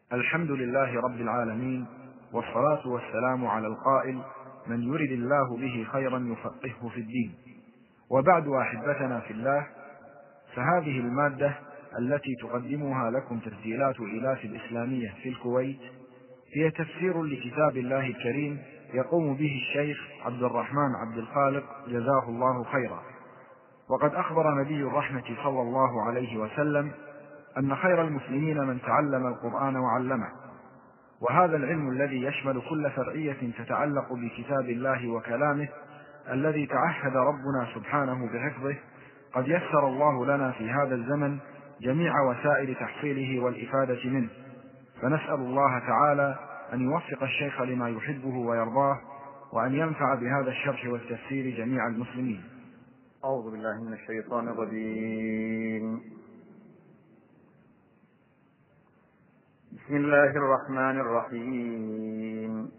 الحمد لله رب العالمين، والصلاة والسلام على القائل: من يرد الله به خيرا يفقهه في الدين. وبعد، أحبتنا في الله، فهذه المادة التي تقدمها لكم تسجيلات الإلاف الإسلامية في الكويت هي تفسير لكتاب الله الكريم يقوم به الشيخ عبد الرحمن عبد الخالق جزاه الله خيرا. وقد أخبر نبي الرحمة صلى الله عليه وسلم أن خير المسلمين من تعلم القرآن وعلمه، وهذا العلم الذي يشمل كل فرعية تتعلق بكتاب الله وكلامه الذي تعهد ربنا سبحانه بحفظه، قد يسر الله لنا في هذا الزمن جميع وسائل تحصيله والإفادة منه، فنسأل الله تعالى أن يوفق الشيخ لما يحبه ويرضاه، وأن ينفع بهذا الشرح والتفسير جميع المسلمين. أعوذ بالله من الشيطان الرجيم. بسم الله الرحمن الرحيم.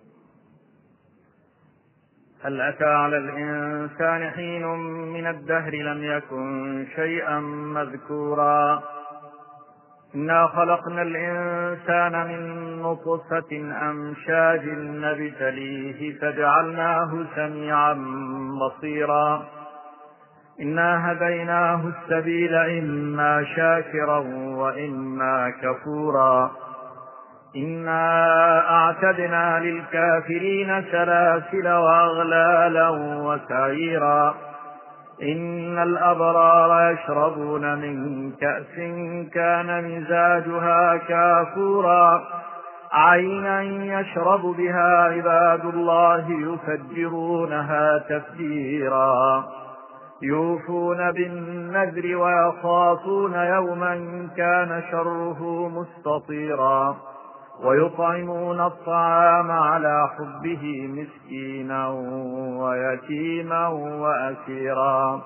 هل أتى على الإنسان حين من الدهر لم يكن شيئا مذكورا. إنا خلقنا الإنسان من نطفة أمشاج نبتليه فجعلناه سميعا بصيرا. إنا هديناه السبيل إما شاكرا وإما كفورا. إنا أعتدنا للكافرين سلاسل وأغلالا وسعيرا. إن الأبرار يشربون من كأس كان مزاجها كافورا. عينا يشرب بها عباد الله يفجرونها تفجيرا. يوفون بالنذر ويخافون يوما كان شره مستطيرا. ويطعمون الطعام على حبه مسكينا ويتيما وأسيرا.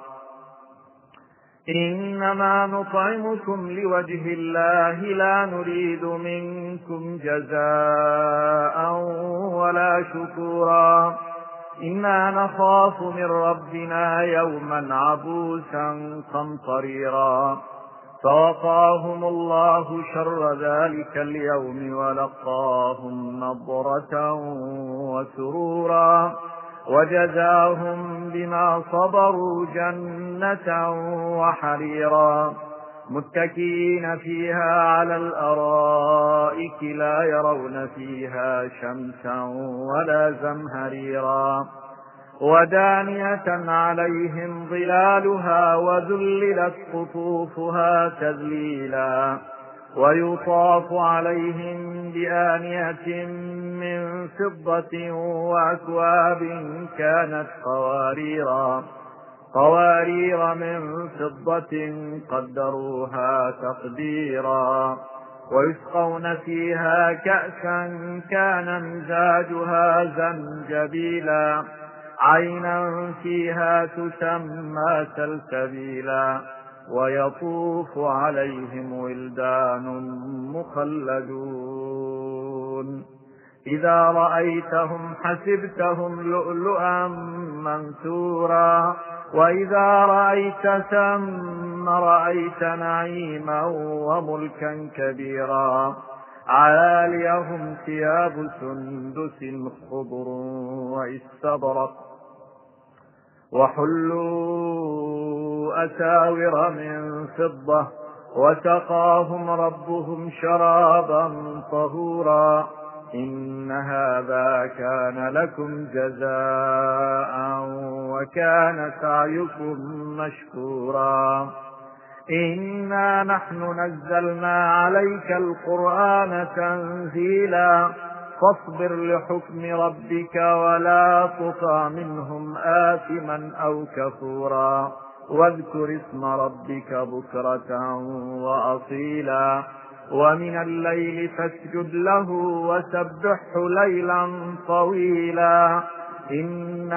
إنما نطعمكم لوجه الله لا نريد منكم جزاء ولا شكورا. إنا نخاف من ربنا يوما عبوسا قمطريرا. فوقاهم الله شر ذلك اليوم ولقاهم نضرة وسرورا. وجزاهم بما صبروا جنة وحريرا. متكئين فيها على الأرائك لا يرون فيها شمسا ولا زمهريرا. ودانية عليهم ظلالها وذللت قطوفها تذليلا. ويطاف عليهم بآنية من فضة وأكواب كانت قوارير من فضة قدروها تقديرا. ويسقون فيها كأسا كان مزاجها زنجبيلا. عينا فيها تسمى سلسبيلا. ويطوف عليهم ولدان مخلدون. إذا رأيتهم حسبتهم لؤلؤا منثورا. وإذا رأيت ثم رأيت نعيما وملكا كبيرا. عاليهم ثياب سندس خضر واستبرق. وحلوا أساور من فضة. وسقاهم ربهم شرابا طهورا. إن هذا كان لكم جزاء وكان سعيكم مشكورا. إنا نحن نزلنا عليك القرآن تنزيلا. فاصبر لحكم ربك ولا تطع منهم آثما أو كفورا. واذكر اسم ربك بكرة وأصيلا. ومن الليل فاسجد له وسبحه ليلا طويلا. إن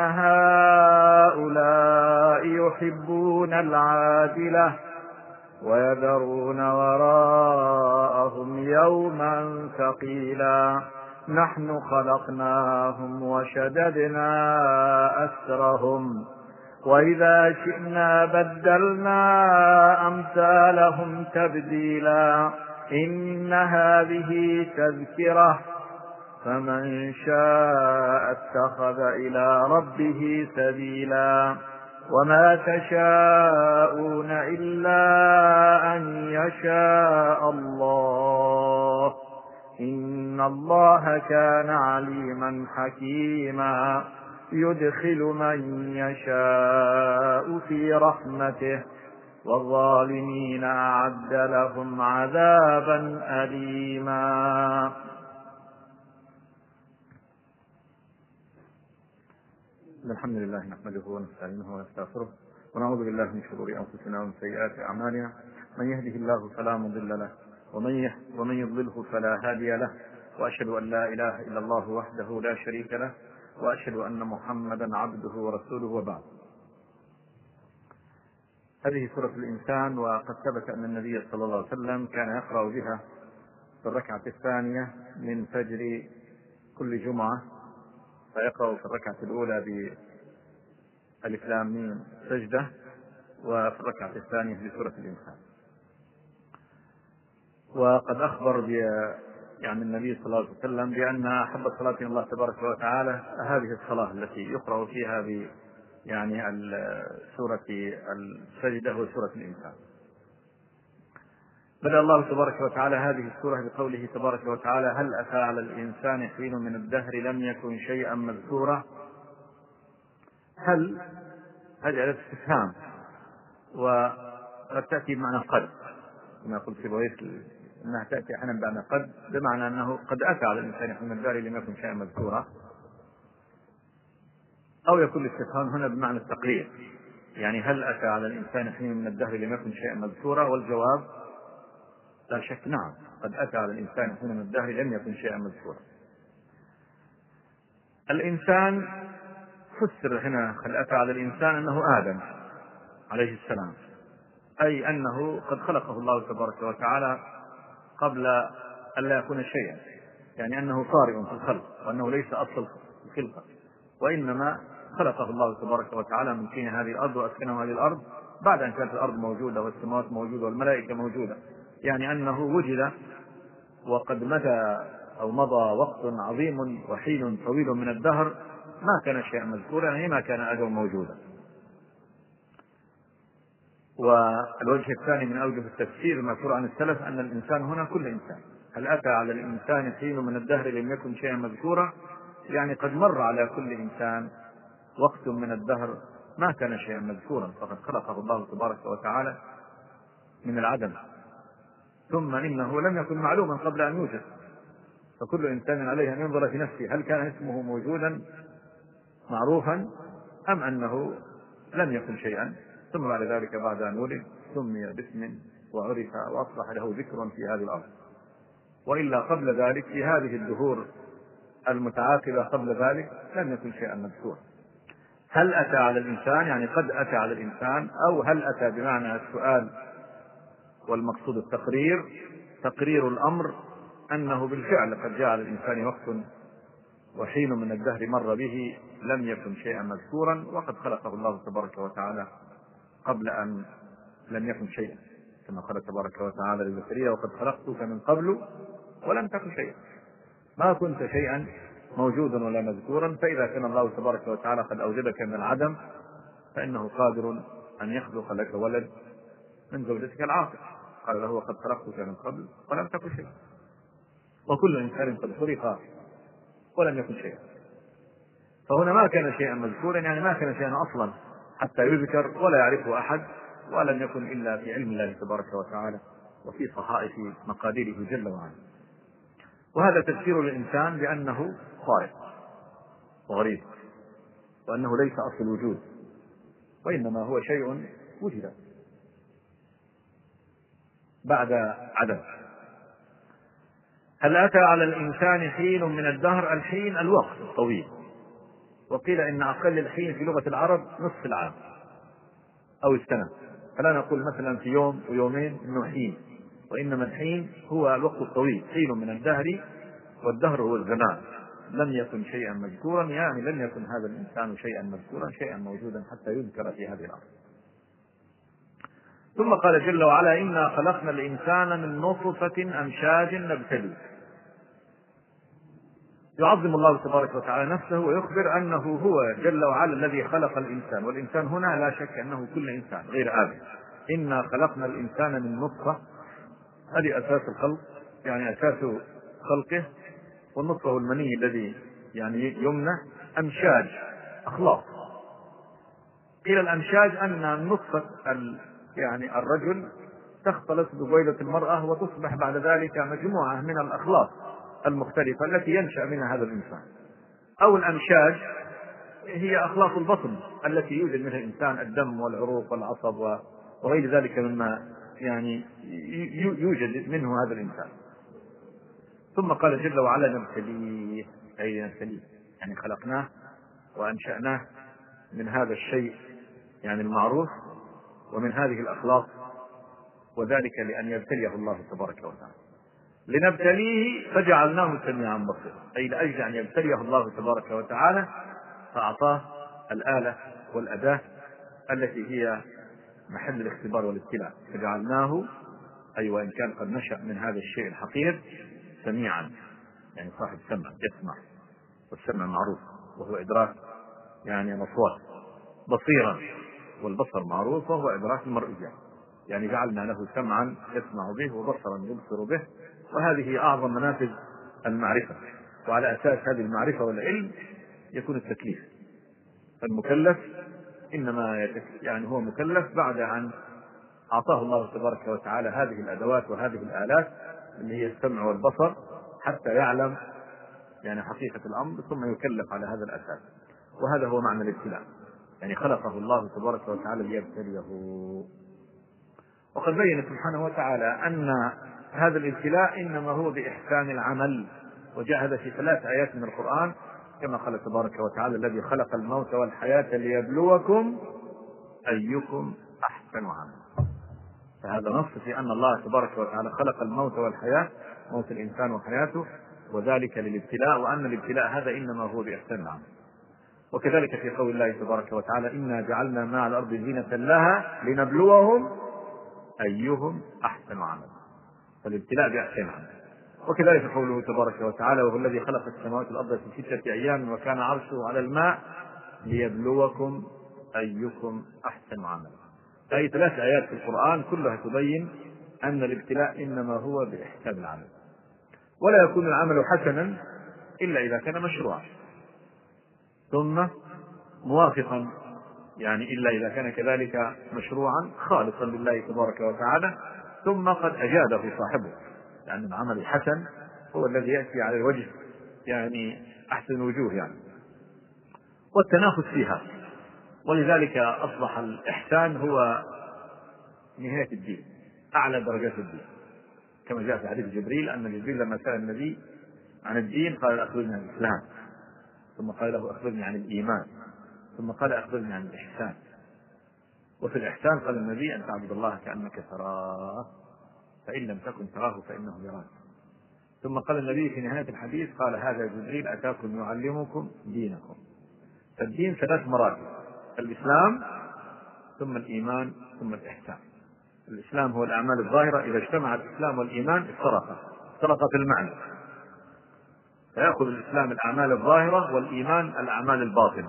هؤلاء يحبون العاجلة ويذرون وراءهم يوما ثقيلا. نحن خلقناهم وشددنا أسرهم. وإذا شئنا بدلنا أمثالهم تبديلا. إن هذه تذكرة فمن شاء اتخذ إلى ربه سبيلا وما تشاءون إلا أن يشاء الله إن الله كان عليما حكيما يدخل من يشاء في رحمته والظالمين أعد لهم عذابا أليما. الحمد لله نحمده ونستعينه ونستغفره ونعوذ بالله من شرور أنفسنا ومن سيئات أعمالنا من يهده الله فلا مضل له ومن يضلله فلا هادي له وأشهد أن لا إله إلا الله وحده لا شريك له وأشهد أن محمدا عبده ورسوله وبعد. هذه سورة الإنسان، وقد ثبت أن النبي صلى الله عليه وسلم كان يقرأ بها في الركعة الثانية من فجر كل جمعة، فيقرأ في الركعة الأولى بألف لام ميم سجدة، وفي الركعة الثانية بسورة الإنسان. وقد أخبر يعني النبي صلى الله عليه وسلم بأن أحب الصلاة إلى الله تبارك وتعالى هذه الصلاة التي يقرأ فيها يعني سورة السجدة وسورة الإنسان. بدأ الله تبارك وتعالى هذه السورة بقوله تبارك وتعالى: هل أتى على الإنسان حين من الدهر لم يكن شيئا مذكورا. هل هذه على استفهام، وقد تأتي بمعنى قد، كما قلت في بويت أنها تأتي أحيانا بمعنى قد، بمعنى أنه قد أتى على الإنسان حين من الدهر لم يكن شيئا مذكورا، أو يكون الاستفهام هنا بمعنى التقرير، يعني هل أتى على الإنسان حين من الدهر لم يكن شيئا مذكورا، والجواب لا شك نعم، قد أتى على الإنسان حين من الدهر لم يكن شيئا مذكورا. الإنسان فسر هنا هل أتى على الإنسان أنه آدم عليه السلام، أي أنه قد خلقه الله تبارك وتعالى قبل أن لا يكون شيئا، يعني أنه طارئ في الخلق، وأنه ليس أصل الخلقة، وإنما خلقه الله تبارك وتعالى من طين هذه الأرض وأسكنه هذه الأرض بعد أن كانت الأرض موجودة والسماوات موجودة والملائكة موجودة، يعني أنه وجد وقد مضى وقت عظيم وحين طويل من الدهر ما كان شيئا مذكورا، يعني ما كان آدم موجودا. والوجه الثاني من أوجه التفسير المذكور عن السلف أن الإنسان هنا كل إنسان. هل أتى على الإنسان حين من الدهر لم يكن شيئا مذكورا، يعني قد مر على كل إنسان وقت من الدهر ما كان شيئا مذكورا، فقد خلقه الله تبارك وتعالى من العدم، ثم إنه لم يكن معلوما قبل أن يوجد، فكل إنسان عليه أن ينظر في نفسه هل كان اسمه موجودا معروفا أم أنه لم يكن شيئا، ثم بعد ذلك بعد أن ولد سمي باسم وعرف وأصبح له ذكر في هذه الأرض، وإلا قبل ذلك في هذه الدهور المتعاقبة قبل ذلك لم يكن شيئا مذكورا. هل أتى على الإنسان يعني قد أتى على الإنسان، أو هل أتى بمعنى السؤال والمقصود التقرير، تقرير الأمر أنه بالفعل قد جاء على الإنسان وقت وحين من الدهر مر به لم يكن شيئا مذكورا، وقد خلقه الله تبارك وتعالى قبل أن لم يكن شيئا، كما قال تبارك وتعالى لزكريا: وقد خلقتك من قبل ولم تكن شيئا، ما كنت شيئا موجودا ولا مذكورا. فإذا كان الله تبارك وتعالى قد أوجدك من العدم فإنه قادر أن يخلق لك ولد من زوجتك العاقل، قال له: وقد خلقتك من قبل ولم تكن شيئا. وكل إنسان قد خلق ولم يكن شيئا، فهنا ما كان شيئا مذكورا، يعني ما كان شيئا أصلا حتى يذكر ولا يعرفه أحد، ولم يكن إلا في علم الله تبارك وتعالى وفي صحائف مقاديره جل وعلا. وهذا تفسير الإنسان بأنه خارق وغريب، وأنه ليس أصل الوجود، وإنما هو شيء وجد بعد عدم. هل أتى على الإنسان حين من الدهر، الحين الوقت الطويل، وقيل إن أقل الحين في لغة العرب نصف العام أو السنة، فلا نقول مثلا في يوم ويومين إنه حين، وإنما الحين هو الوقت الطويل، حين من الدهر، والدهر هو الزمان. لم يكن شيئا مذكورا، يعني لم يكن هذا الإنسان شيئا مذكورا، شيئا موجودا حتى يذكر في هذه الأرض. ثم قال جل وعلا إنا خلقنا الإنسان من نطفة أمشاج نبتليه. يعظم الله تبارك وتعالى نفسه ويخبر أنه هو جل وعلا الذي خلق الإنسان، والإنسان هنا لا شك أنه كل إنسان غير آدم. إنا خلقنا الإنسان من نطفة، هذه أساس الخلق، يعني أساس خلقه. والنطفة هو المني الذي يعني يمنى، أمشاج أخلاق. قيل الأمشاج أن النطفة يعني الرجل تختلط ببويضة المرأة وتصبح بعد ذلك مجموعة من الأخلاق المختلفة التي ينشأ منها هذا الإنسان. أو الأمشاج هي أخلاق البطن التي يوجد منها الإنسان، الدم والعروق والعصب وغير ذلك مما يعني يوجد منه هذا الإنسان. ثم قال جل وعلا نبتليه، أي نبتليه يعني خلقناه وأنشأناه من هذا الشيء يعني المعروف ومن هذه الأخلاق، وذلك لأن يبتليه الله تبارك وتعالى. لنبتليه فجعلناه سميعا بصيرا، أي لأجل أن يبتليه الله تبارك وتعالى فأعطاه الآلة والأداة التي هي محل الاختبار والابتلاء. فجعلناه أي وإن كان قد نشأ من هذا الشيء الحقير سميعا، يعني صاحب سمع يسمع، والسمع معروف وهو إدراك يعني الأصوات. بصيرا، والبصر معروف وهو إدراك المرئيات، يعني جعلنا له سمعا يسمع به وبصرا يبصر به، وهذه أعظم منافذ المعرفة. وعلى أساس هذه المعرفة والعلم يكون التكليف. المكلف إنما يعني هو مكلف بعد أن أعطاه الله تبارك وتعالى هذه الأدوات وهذه الآلات اللي هي السمع والبصر حتى يعلم يعني حقيقة الأمر، ثم يكلف على هذا الأساس. وهذا هو معنى الابتلاء، يعني خلقه الله تبارك وتعالى ليبتليه. وقد بين سبحانه وتعالى أن هذا الابتلاء إنما هو بإحسان العمل، وجاء هذا في 3 آيات من القرآن كما قال تبارك وتعالى الذي خلق الموت والحياة ليبلوكم أيكم أحسن عملا. فهذا نص في أن الله تبارك وتعالى خلق الموت والحياة، موت الإنسان وحياته، وذلك للابتلاء، وأن الابتلاء هذا إنما هو بإحسان العمل. وكذلك في قول الله تبارك وتعالى إنا جعلنا ما على الأرض زينة لها لنبلوهم أيهم أحسن عملا، فالابتلاء بأحسن عمل. وكذلك قوله تبارك وتعالى وهو الذي خلق السماوات والأرض في 6 أيام وكان عرشه على الماء ليبلوكم أيكم أحسن عملا. أي 3 آيات في القرآن كلها تبين أن الابتلاء إنما هو بإحسان العمل، ولا يكون العمل حسنا إلا إذا كان مشروعا، ثم موافقا، يعني إلا إذا كان كذلك مشروعا خالصا لله تبارك وتعالى، ثم قد أجاده صاحبه، لأن العمل الحسن هو الذي يأتي على الوجه يعني أحسن الوجوه يعني، والتنافس فيها. ولذلك أصبح الإحسان هو نهاية الدين، أعلى درجات الدين، كما جاء في حديث جبريل أن جبريل لما سأل النبي عن الدين قال أخبرني عن الإسلام، ثم قال له أخبرني عن الإيمان، ثم قال أخبرني عن الإحسان. وفي الإحسان قال النبي أن تعبد الله كأنك تراه فإن لم تكن تراه فإنه يراك. ثم قال النبي في نهاية الحديث قال هذا جبريل أتاكم يعلمكم دينكم. فالدين 3 مراتب: الإسلام ثم الإيمان ثم الإحسان. الإسلام هو الأعمال الظاهرة، إذا اجتمع الإسلام والإيمان افترقا في المعنى، فيأخذ الإسلام الأعمال الظاهرة والإيمان الأعمال الباطنة.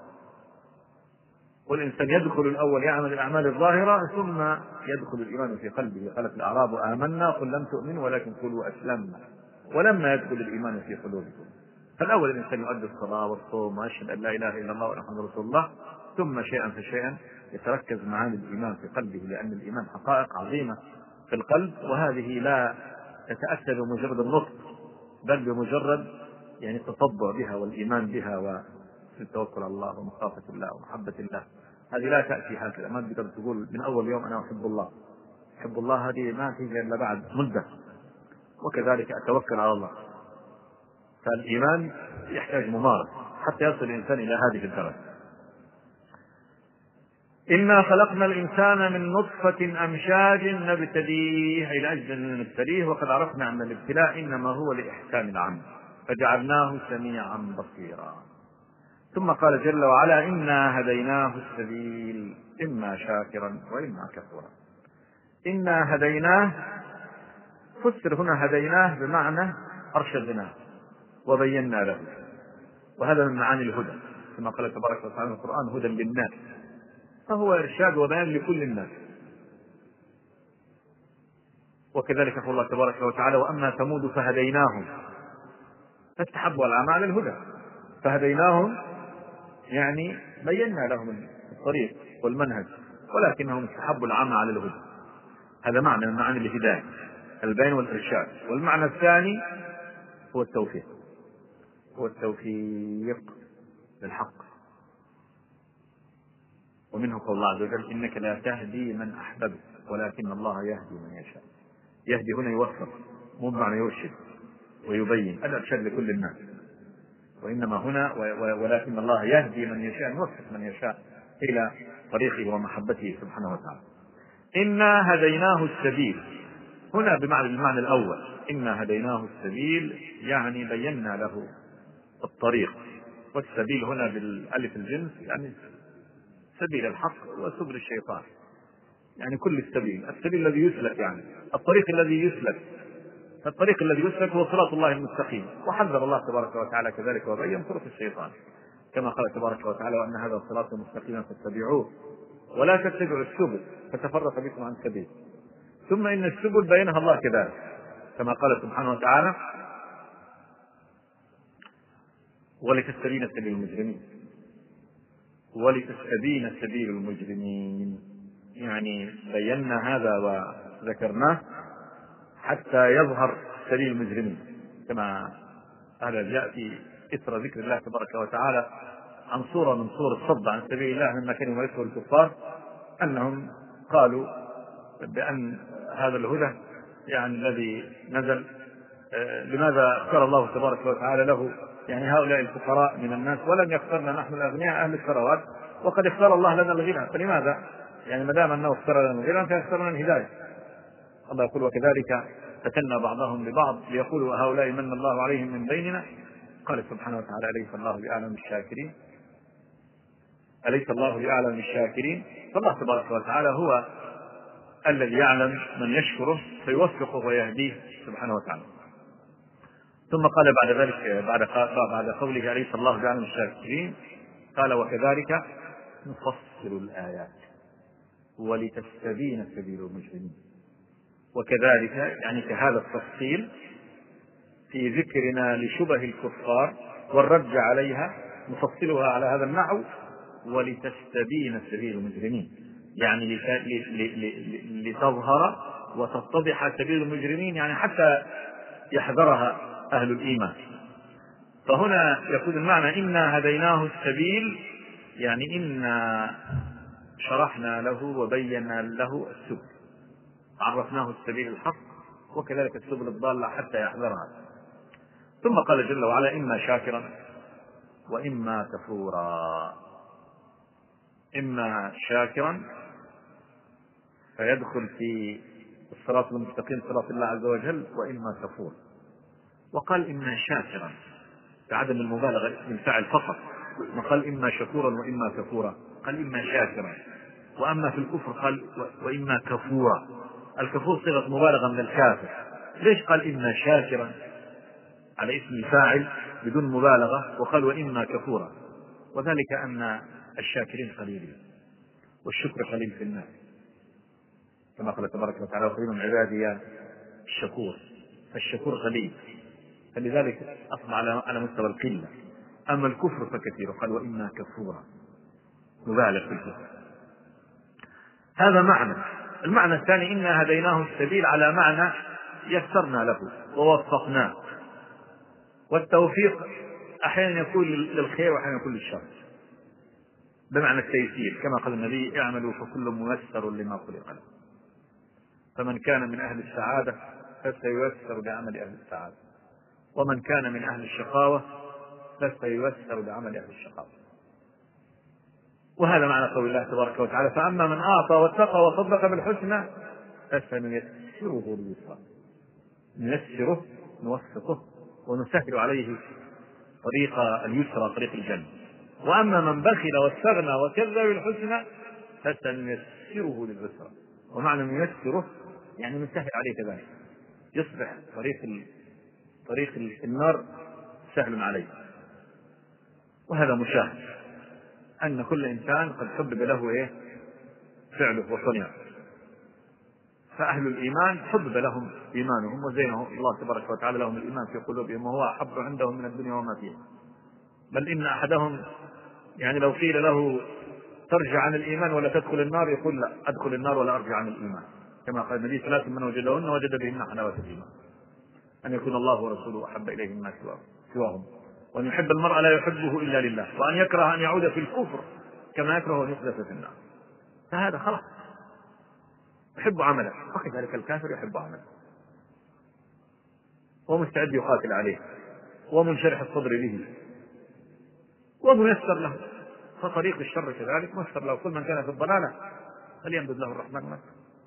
والإنسان يدخل الأول يعمل الأعمال الظاهرة ثم يدخل الإيمان في قلبه. قالت الأعراب آمنا قل لم تؤمنوا ولكن قولوا أسلمنا ولما يدخل الإيمان في قلوبكم. فالأول الإنسان يؤدي الصلاة والصوم ويشهد أن لا إله إلا الله وأن محمدا رسول الله، ثم شيئا فشيئا يتركز معاني الإيمان في قلبه، لأن الإيمان حقائق عظيمة في القلب، وهذه لا تتأتى بمجرد النطق بل بمجرد يعني التطبع بها والإيمان بها والتوكل على الله ومخافة الله ومحبة الله. هذه لا تأتي هكذا، ما تقدر تقول من أول يوم أنا أحب الله. أحب الله هذه ما تيجي إلا بعد مدة. وكذلك أتوكل على الله. فالإيمان يحتاج ممارسة حتى يصل الإنسان إلى هذه الدرجة. إنا خلقنا الإنسان من نطفة أمشاج نبتليه، أي لأجل أن نبتليه، وقد عرفنا أن الابتلاء إنما هو لإحسان العمل فجعلناه سميعا بصيرا. ثم قال جل وعلا إنا هديناه السبيل إما شاكرا وإما كفورا. إنا هديناه فسر هنا هديناه بمعنى أرشدناه وبينا له، وهذا من معاني الهدى كما قال تبارك وتعالى في القرآن هدى للناس، فهو إرشاد وبيان لكل الناس. وكذلك يقول الله تبارك وتعالى وأما ثمود فهديناهم فاستحبوا العمى على الهدى، فهديناهم يعني بينا لهم الطريق والمنهج ولكنهم استحبوا العمى على الهدى. هذا معنى من معاني الهداية، البيان والإرشاد. والمعنى الثاني هو التوفيق، هو التوفيق للحق. ومنه قول الله عز وجل إنك لا تهدي من أحببت ولكن الله يهدي من يشاء. يهدي هنا يوفق، مو بمعنى يرشد ويبين، الإرشاد لكل الناس، وإنما هنا ولكن الله يهدي من يشاء، يوفق من يشاء إلى طريقه ومحبته سبحانه وتعالى. إنا هديناه السبيل هنا بالمعنى الأول، إنا هديناه السبيل يعني بينا له الطريق، والسبيل هنا بالألف الجنس يعني سبيل الحق وسبل الشيطان، يعني كل السبيل الذي يسلك، يعني الطريق الذي يسلك، فالطريق الذي يسلك هو صراط الله المستقيم. وحذر الله تبارك وتعالى كذلك وبين طرق الشيطان كما قال تبارك وتعالى وأن هذا الصراط المستقيم فاتبعوه ولا تتبعوا السبل فتفرق بكم عن سبيل. ثم إن السبل بينها الله كذلك كما قال سبحانه وتعالى ولتستبين سبيل المجرمين، ولتستبين سبيل المجرمين، يعني بينا هذا وذكرناه حتى يظهر سبيل المجرمين، كما هذا جاء في إثر ذكر الله تبارك وتعالى عن صورة من صور الصد عن سبيل الله مما كانوا يمارسه الكفار، أنهم قالوا بأن هذا الهدى يعني الذي نزل لماذا اختار الله تبارك وتعالى له يعني هؤلاء الفقراء من الناس ولم يختارنا نحن الأغنياء أهل الثروات، وقد اختار الله لنا الغنى، فلماذا يعني ما دام أنه اختار لنا الغنى فيختار لنا الهداية. الله يقول وكذلك فتنا بعضهم ببعض ليقولوا هؤلاء من الله عليهم من بيننا، قال سبحانه وتعالى أليس الله بأعلم الشاكرين، أليس الله بأعلم الشاكرين. فالله تبارك وتعالى هو الذي يعلم من يشكره فيوفقه ويهديه سبحانه وتعالى. ثم قال بعد ذلك بعد قوله أليس الله بأعلم الشاكرين قال وكذلك نفصل الآيات ولتستبين سبيل المجرمين. وكذلك يعني كهذا التفصيل في ذكرنا لشبه الكفار والرد عليها نفصلها على هذا النحو ولتستبين سبيل المجرمين، يعني لتظهر وتتضح سبيل المجرمين، يعني حتى يحذرها أهل الإيمان. فهنا يكون المعنى إنا هديناه السبيل، يعني إنا شرحنا له وبينا له السبل، عرفناه السبيل الحق وكذلك السبل الضالة حتى يحذرها. ثم قال جل وعلا إما شاكرا وإما كفورا. إما شاكرا فيدخل في الصراط المستقيم صراط الله عز وجل، وإما كفور. وقال إما شاكرا بعدم المبالغة اسم الفاعل فقط، وقال إما شكورا وإما كفورا، قال إما شاكرا. وأما في الكفر قال وإما كفورا، الكفور صيغة مبالغة من الكافر. ليش قال إما شاكرا على اسم الفاعل بدون مبالغة وقال وإما كفورا؟ وذلك أن الشاكرين قليلين والشكر قليل في الناس، كما قال تبارك وتعالى وقليل من عبادي الشكور، فالشكور قليل، فلذلك أصبح على مستوى القلة. أما الكفر فكثير، قال وإما كفورا، مبالغ في الكفر. هذا معنى. المعنى الثاني إنا هديناه السبيل على معنى يسرنا له ووفقناه، والتوفيق أحيانا يكون للخير وأحيانا يكون للشر بمعنى التيسير، كما قال النبي اعملوا فكل ميسر لما خلق له، فمن كان من أهل السعادة فسييسر بعمل أهل السعادة، ومن كان من أهل الشقاوة فسييسر بعمل أهل الشقاوة. وهذا معنى قول الله تبارك وتعالى فأما من أعطى واتقى وصدق بالحسنى فسنيسره لليسرى، نيسره نوفقه ونسهل عليه طريق اليسرى طريق الجنة. وأما من بخل واستغنى وكذب بالحسنى فسنيسره لليسرى. ومعنى نيسره يعني مسهل عليه كذلك، يصبح طريق النار سهل عليه. وهذا مشاهد أن كل إنسان قد حبب له فعله وصنعه. فأهل الإيمان حبب لهم إيمانهم وزينه الله تبارك وتعالى لهم الإيمان في قلوبهم، وهو أحب عندهم من الدنيا وما فيها. بل إن أحدهم يعني لو قيل له ترجع عن الإيمان ولا تدخل النار يقول لا، أدخل النار ولا أرجع عن الإيمان، كما قال النبي: 3 من وجدهن وجد بهن حلاوة الإيمان، أن يكون الله ورسوله أحب إليه مما سواهم، وأن يحب المرء لا يحبه إلا لله، وأن يكره أن يعود في الكفر كما يكره أن يقذف في النار. فهذا خلاص يحب عمله، وكذلك الكافر يحب عمله ومستعد يقاتل عليه ومنشرح الصدر به وميسر له. فطريق الشر كذلك ميسر له، كل من كان في الضلالة فليمدد له الرحمن مد.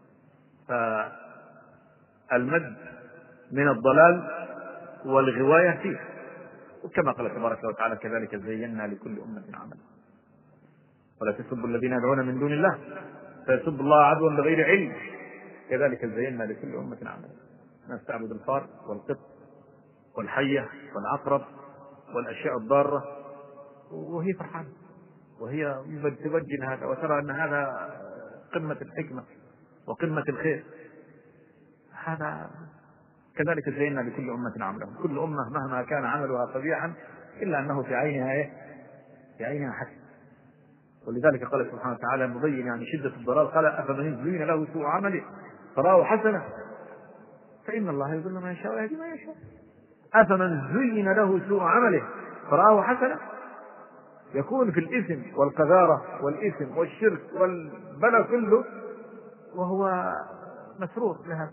فالمد من الضلال والغواية فيه، وكما قال تبارك وتعالى: كذلك زينا لكل أمة عملا ولا تسبوا الذين يدعون من دون الله فيسبوا الله عدوا بغير علم كذلك زينا لكل أمة عملا. الناس تعبد الفار والقط والحية والعقرب والأشياء الضارة وهي فرحانة وهي تبجن هذا وترى أن هذا قمة الحكمة وقمة الخير. هذا كذلك زينا لكل أمة عملهم، كل أمة مهما كان عملها قبيحا إلا أنه في عينها حسن. ولذلك قال سبحانه وتعالى مبين يعني شدة الضلال: قال: أفمن زين له سوء عمله فرآه حسنة فإن الله يضل من يشاء ويهدي من يشاء. أفمن زين له سوء عمله فرآه حسنة، يكون في الإثم والقذارة والإثم والشرك والبلاء كله وهو مسرور لهذا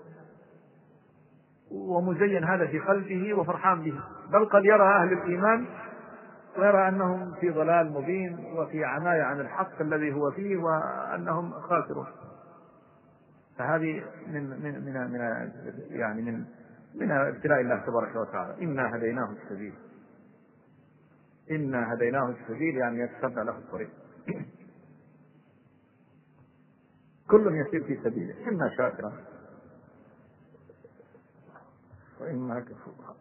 ومزين هذا في قلبه وفرحان به، بل قد يرى أهل الإيمان ويرى أنهم في ضلال مبين وفي عماية عن الحق الذي هو فيه وأنهم خاسرون. فهذه من ابتلاء الله تبارك وتعالى. إنا هديناه السبيل يعني يتسبع له الطريق. كل يسير في سبيله، إما شاكرا وإما كفورا.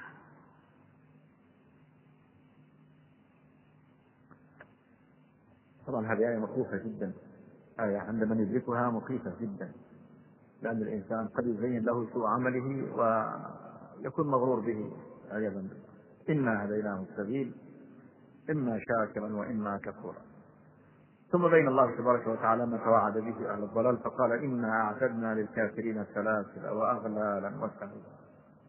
طبعا هذه آية مخوفة جدا، آية عندما ندركها مخيفة جدا، لأن الإنسان قد يزين له سوء عمله ويكون مغرور به عياذا بالله. إنا هديناه السبيل إما شاكرا وإما كفورا. ثم بين الله تبارك وتعالى ما توعد به أهل الضلال فقال: إنا أعتدنا للكافرين سلاسل وأغلالا وسعيرا.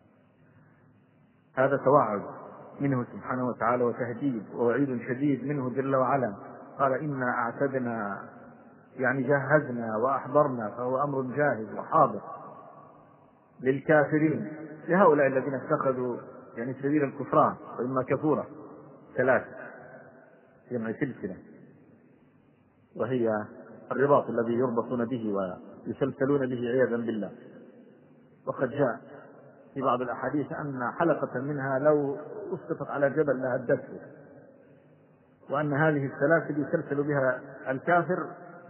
هذا توعد منه سبحانه وتعالى وتهديد ووعيد شديد منه جل وعلا. قال: إنا أعتدنا يعني جهزنا وأحضرنا، فهو أمر جاهز وحاضر للكافرين، لهؤلاء الذين اتخذوا يعني سبيل الكفران وإما كفورة. 3 جمع سلسلة، وهي الرباط الذي يربطون به ويسلسلون به عياذا بالله. وقد جاء في بعض الأحاديث أن حلقة منها لو أسقطت على جبل لهدته، وأن هذه السلاسل يسلسل بها الكافر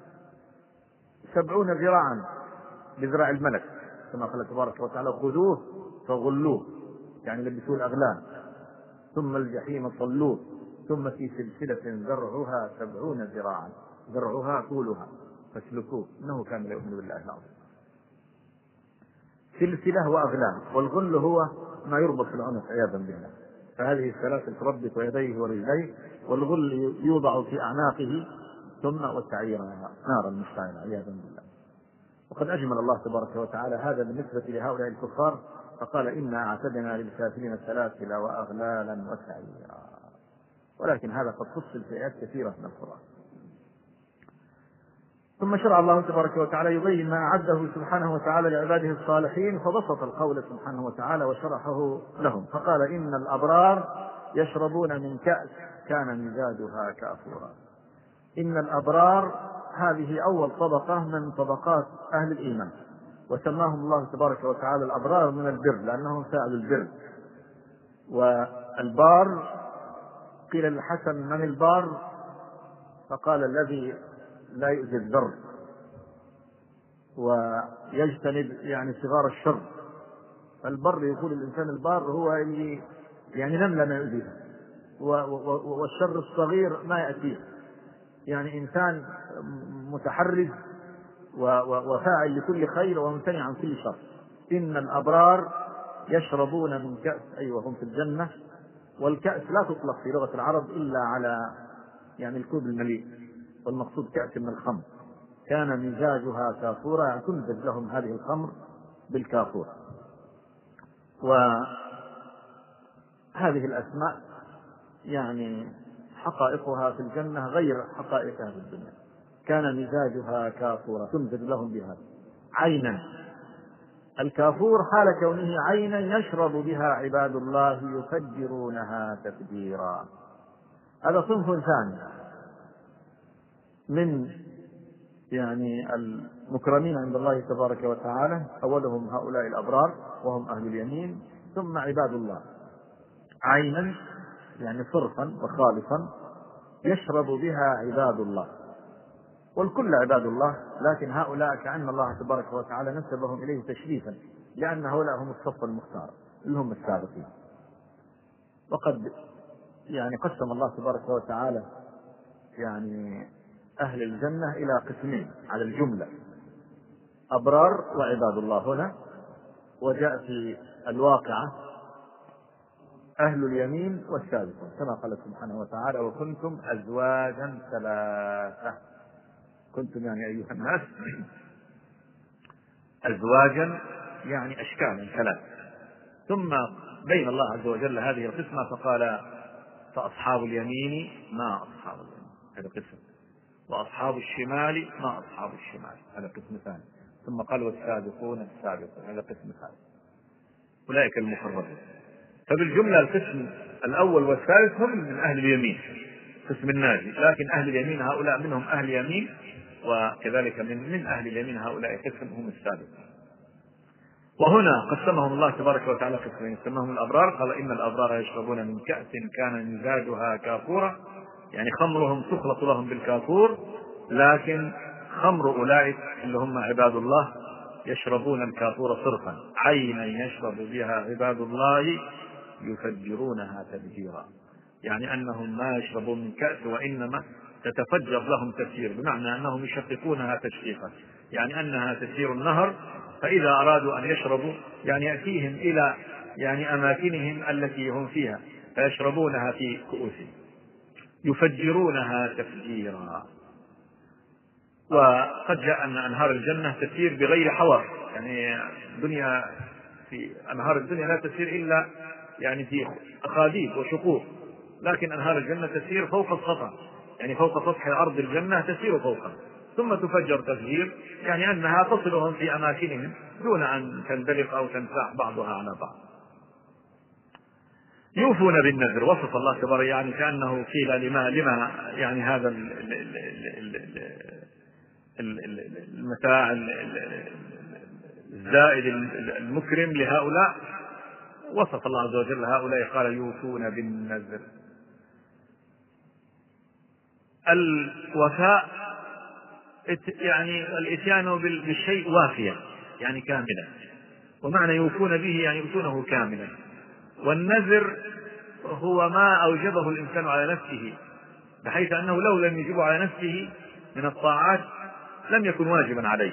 70 ذراعا بذراع الملك، كما قال تبارك وتعالى: خذوه فغلوه، يعني لبسوه الأغلال، ثم الجحيم صلوه، ثم في سلسلة ذرعها 70 ذراعا، ذرعها طولها فاسلكوه إنه كان لا يؤمن بالله العظيم. سلسلة وأغلال، والغل هو ما يربط في العنق عياذا بالله. فهذه السلاسل تربط يديه ورجليه، والغل يوضع في أعناقه ثم وسعيرها نارا مشتعلة عياذا بالله. وقد أجمل الله تبارك وتعالى هذا بالنسبة لهؤلاء الكفار فقال: إنا أعتدنا للكافرين سلاسل وأغلالا وسعيرا. ولكن هذا قد فصل في آيات كثيرة من القرآن. ثم شرع الله تبارك وتعالى يبين ما أعده سبحانه وتعالى لعباده الصالحين، فبسط القول سبحانه وتعالى وشرحه لهم فقال: إن الأبرار يشربون من كأس كان مزاجها كافورا. إن الأبرار هذه أول طبقة من طبقات أهل الإيمان، وسماهم الله تبارك وتعالى الأبرار من البر لأنهم فاعل البر. والبار قيل للحسن: من البار؟ فقال: الذي لا يؤذي الذر. ويجتنب يعني صغار الشر. البر يقول الإنسان البار هو اللي يعني نملة ما يؤذيه، والشر الصغير ما يأتيه، يعني إنسان متحرز وفاعل لكل خير وممتنع عن كل شر. إن الأبرار يشربون من كأس وهم في الجنة، والكأس لا تطلق في لغة العرب إلا على يعني الكوب المليء، والمقصود كأس من الخمر كان مزاجها كافورا، يعني تنزج لهم هذه الخمر بالكافور. وهذه الأسماء يعني حقائقها في الجنة غير حقائقها في الدنيا. كان مزاجها كافورا تنزج لهم بها عينا. الكافور حال كونه عينا يشرب بها عباد الله يفجرونها تفجيرا. هذا صنف ثاني من يعني المكرمين عند الله تبارك وتعالى، أولهم هؤلاء الأبرار وهم أهل اليمين، ثم عباد الله عينا يعني صرفا وخالصا يشرب بها عباد الله، والكل عباد الله، لكن هؤلاء كأن الله تبارك وتعالى نسبهم إليه تشريفا، لأن هؤلاء هم الصف المختار اللي هم السابقين. وقد يعني قسم الله تبارك وتعالى يعني أهل الجنة إلى قسمين على الجملة، أبرار وعباد الله هنا، وجاء في الواقعة أهل اليمين والسابقون كما قال سبحانه وتعالى: وكنتم أزواجا ثلاثة. كنتم يعني أيها الناس أزواجا يعني أشكالا ثلاثة. ثم بين الله عز وجل هذه القسمة فقال: فأصحاب اليمين ما أصحاب اليمين، هذا قسم، وأصحاب الشمال ما أصحاب الشمال، هذا قسم ثاني. ثم قال: والسابقون السابقون، هذا قسم ثالث، أولئك المقربون. فبالجملة القسم الأول والثالث هم من أهل اليمين، قسم الناجي، لكن أهل اليمين هؤلاء منهم أهل يمين، وكذلك من أهل اليمين هؤلاء قسم هم السابقون. وهنا قسمهم الله تبارك وتعالى قسمين، سماهم الأبرار، قال: إن الأبرار يشربون من كأس كان مزاجها كافورا، يعني خمرهم تخلط لهم بالكافور، لكن خمر أولئك اللي هم عباد الله يشربون الكافور صرفا، عينا يشرب بها عباد الله يفجرونها تفجيرا، يعني أنهم ما يشربون من كأس وإنما تتفجر لهم تفجير، بمعنى أنهم يشققونها تشقيقا، يعني أنها تسير النهر، فإذا أرادوا أن يشربوا يعني يأتيهم إلى يعني أماكنهم التي هم فيها فيشربونها في كؤوسهم، يفجرونها تفجيرا. وقد جاء أن أنهار الجنة تسير بغير حور، يعني الدنيا في أنهار الدنيا لا تسير إلا يعني في أخاديد وشقوق، لكن أنهار الجنة تسير فوق السطح، يعني فوق سطح أرض الجنة تسير فوقها، ثم تفجر تفجير، يعني أنها تصلهم في أماكنهم دون أن تندلق أو تنساح بعضها على بعض. يوفون بالنذر، وصف الله تبارك يعني كأنه قيل لما يعني هذا المتاع الزائد المكرم لهؤلاء، وصف الله عز وجل هؤلاء قال: يوفون بالنذر. الوفاء يعني الاتيان بالشيء وافيا يعني كاملا، ومعنى يوفون به يعني يؤتونه كاملا. والنذر هو ما أوجبه الإنسان على نفسه، بحيث أنه لو لم يجب على نفسه من الطاعات لم يكن واجبا عليه،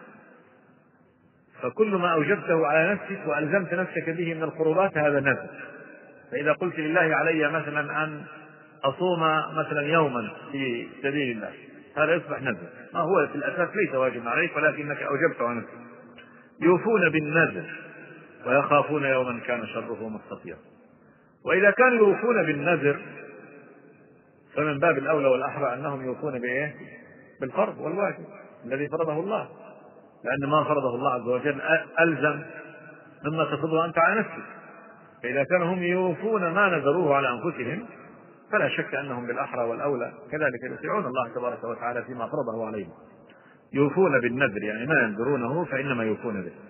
فكل ما أوجبته على نفسك وألزمت نفسك به من القربات هذا نذر. فإذا قلت لله علي مثلا أن أصوم مثلا يوما في سبيل الله، هذا يصبح نذر، ما هو في الأساس ليس واجبا عليك ولكنك أوجبته على نفسك. يوفون بالنذر ويخافون يوما كان شره مستطيرا. وإذا كانوا يوفون بالنذر فمن باب الأولى والأحرى أنهم يوفون بإيه؟ بالفرض والواجب الذي فرضه الله، لأن ما فرضه الله عز وجل ألزم مما تفرضه أنت على نفسك. فإذا كانوا هم يوفون ما نذروه على أنفسهم فلا شك أنهم بالأحرى والأولى كذلك يطيعون الله تبارك وتعالى فيما فرضه عليهم. يوفون بالنذر يعني ما ينذرونه فإنما يوفون به.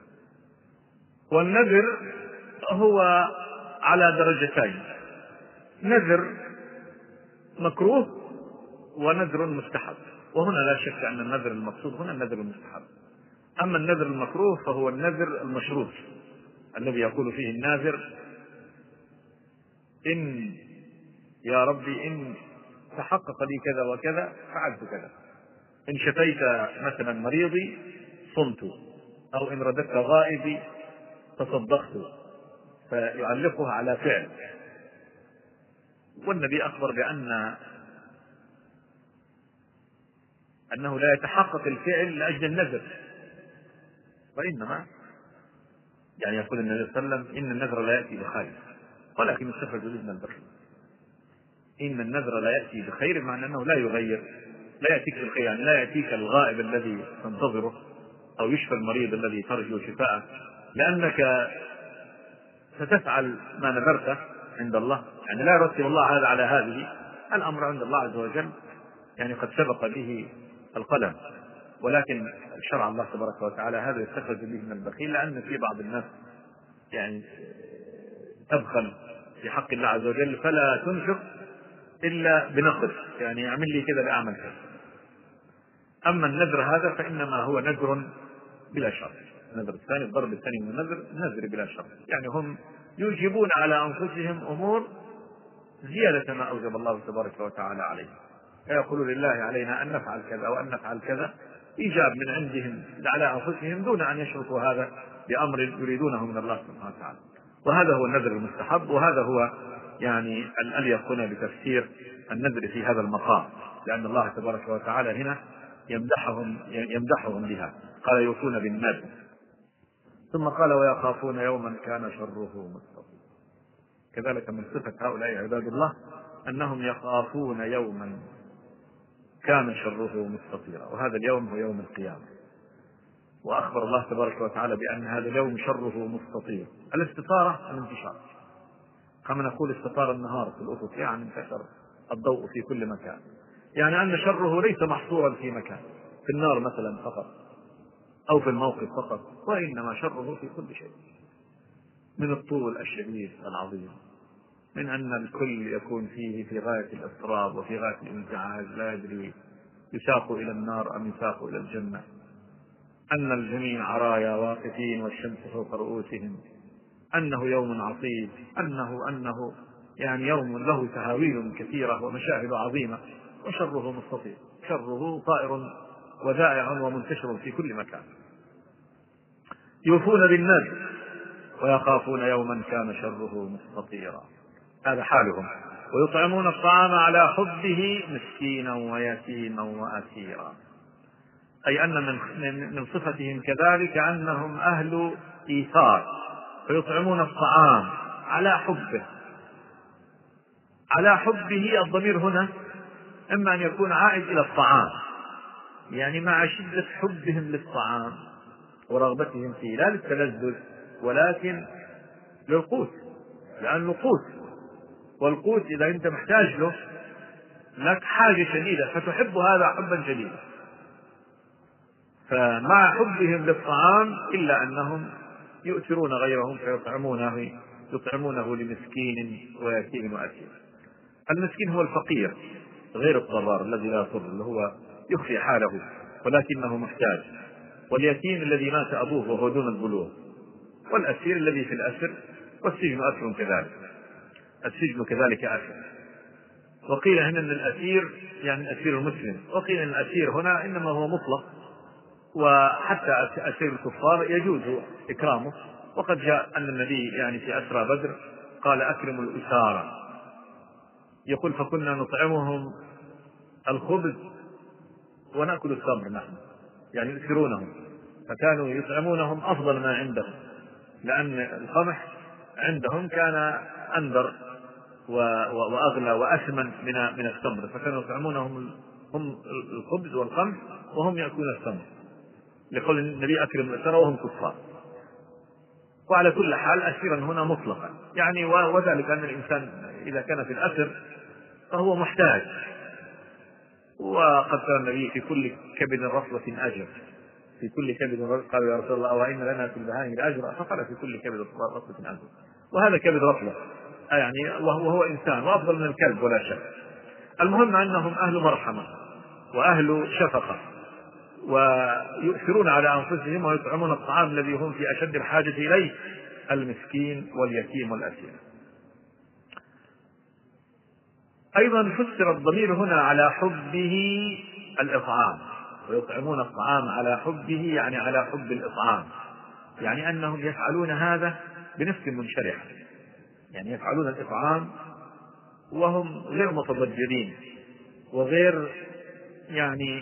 والنذر هو على درجتين: نذر مكروه ونذر مستحب. وهنا لا شك أن النذر المقصود هنا النذر المستحب، أما النذر المكروه فهو النذر المشروط الذي يقول فيه الناذر: إن يا ربي إن تحقق لي كذا وكذا فعلت كذا، إن شفيت مثلا مريضي صمت، أو إن رددت غائبي تصدقت، فيعلقها على فعل. والنبي أخبر أنه لا يتحقق الفعل لأجل النذر، وإنما يعني يقول النبي صلى الله عليه وسلم: إن النذر لا يأتي بخير ولكن يستخرج به من البخيل. إن النذر لا يأتي بخير معنى أنه لا يغير، لا يأتيك بالخير، يعني لا يأتيك الغائب الذي تنتظره أو يشفى المريض الذي ترجو شفاءه، لأنك ستفعل ما نذرته عند الله. يعني لا يرتب الله هذا على هذه، الأمر عند الله عز وجل يعني قد سبق به القلم، ولكن شرع الله تبارك وتعالى هذا يستخرج به من البخيل، لأن في بعض الناس يعني تبخل في حق الله عز وجل فلا تنفق إلا بنقد، يعني اعمل لي كذا لأعمل كذا. أما النذر هذا فإنما هو نذر بلا شرط. النذر الثاني، الضرب الثاني من النذر نذر بلا شرط، يعني هم يوجبون على أنفسهم أمور زيادة ما أوجب الله تبارك وتعالى عليهم، فيقولوا لله علينا أن نفعل كذا وأن نفعل كذا، إيجاب من عندهم على أنفسهم دون أن يشركوا هذا بأمر يريدونه من الله سبحانه وتعالى. وهذا هو النذر المستحب، وهذا هو يعني الأليق هنا بتفسير النذر في هذا المقام، لأن الله تبارك وتعالى هنا يمدحهم بها، قال: يوفون بالنذر. ثم قال: ويخافون يوما كان شره مستطيرا. كذلك من صفة هؤلاء عباد الله أنهم يخافون يوما كان شره مستطيرا، وهذا اليوم هو يوم القيامة. وأخبر الله تبارك وتعالى بأن هذا اليوم شره مستطير. الاستطارة الانتشار، كما نقول استطار النهار في الأفق، يعني انتشر الضوء في كل مكان، يعني أن شره ليس محصورا في مكان، في النار مثلا فقط أو في الموقف فقط، وإنما شره في كل شيء، من الطول الشديد العظيم، من أن الكل يكون فيه في غاية الاضطراب وفي غاية الانزعاج، لا يدري يساق إلى النار أم يساق إلى الجنة، أن الجميع عرايا واقفين والشمس فوق رؤوسهم، أنه يوم عصيب، أنه يعني يوم له تهاويل كثيرة ومشاهد عظيمة، وشره مستطير، شره طائر وذائع ومنتشر في كل مكان. يوفون بالنذر ويخافون يوما كان شره مستطيرا، هذا حالهم. ويطعمون الطعام على حبه مسكينا ويتيما وأسيرا، أي أن من صفتهم كذلك أنهم أهل إيثار، فيطعمون الطعام على حبه. على حبه الضمير هنا إما أن يكون عائد إلى الطعام، يعني مع شدة حبهم للطعام ورغبتهم فيه، لا للتلذذ ولكن للقوت، لأنه قوت، والقوت إذا أنت محتاج له لك حاجة شديدة فتحب هذا حبا شديدا، فمع حبهم للطعام إلا أنهم يؤثرون غيرهم فيطعمونه لمسكين ويتيم وأسير. المسكين هو الفقير غير الضرار الذي لا يضر، اللي هو يخفي حاله ولكنه محتاج، واليتيم الذي مات أبوه وهو دون البلوغ، والأسير الذي في الأسر، والسجن أسر كذلك، السجن كذلك أسر. وقيل هنا أن الأسير يعني الأسير المسلم، وقيل أن الأسير هنا إنما هو مطلق، وحتى أسير الكفار يجوز إكرامه، وقد جاء أن النبي يعني في أسرى بدر قال: أكرموا الأسارى، يقول: فكنا نطعمهم الخبز ونأكل التمر نحن، يعني يؤثرونهم، فكانوا يطعمونهم أفضل ما عندهم، لأن القمح عندهم كان أندر وأغلى وأثمن من التمر، فكانوا يطعمونهم هم الخبز والقمح وهم يأكلون التمر، لقول النبي: أكرم الأسارى وهم كفار. وعلى كل حال أسيرا هنا مطلقا، يعني وذلك أن الإنسان إذا كان في الأسر فهو محتاج، وقد قال النبي: في كل كبد رطلة أجر، في كل كبد رطلة. قال: يا رسول الله وإن لنا في البهائم الأجر؟ فقال: في كل كبد رطلة أجر، وهذا كبد رطلة يعني وهو إنسان وأفضل من الكلب ولا شك. المهم أنهم أهل مرحمة وأهل شفقة، ويؤثرون على أنفسهم ويطعمون الطعام الذي هم في أشد الحاجة إليه، المسكين واليتيم والأسير. أيضا فسر الضمير هنا على حبه الإطعام، ويطعمون الطعام على حبه يعني على حب الإطعام، يعني أنهم يفعلون هذا بنفس منشرحة، يعني يفعلون الإطعام وهم غير متضجرين وغير يعني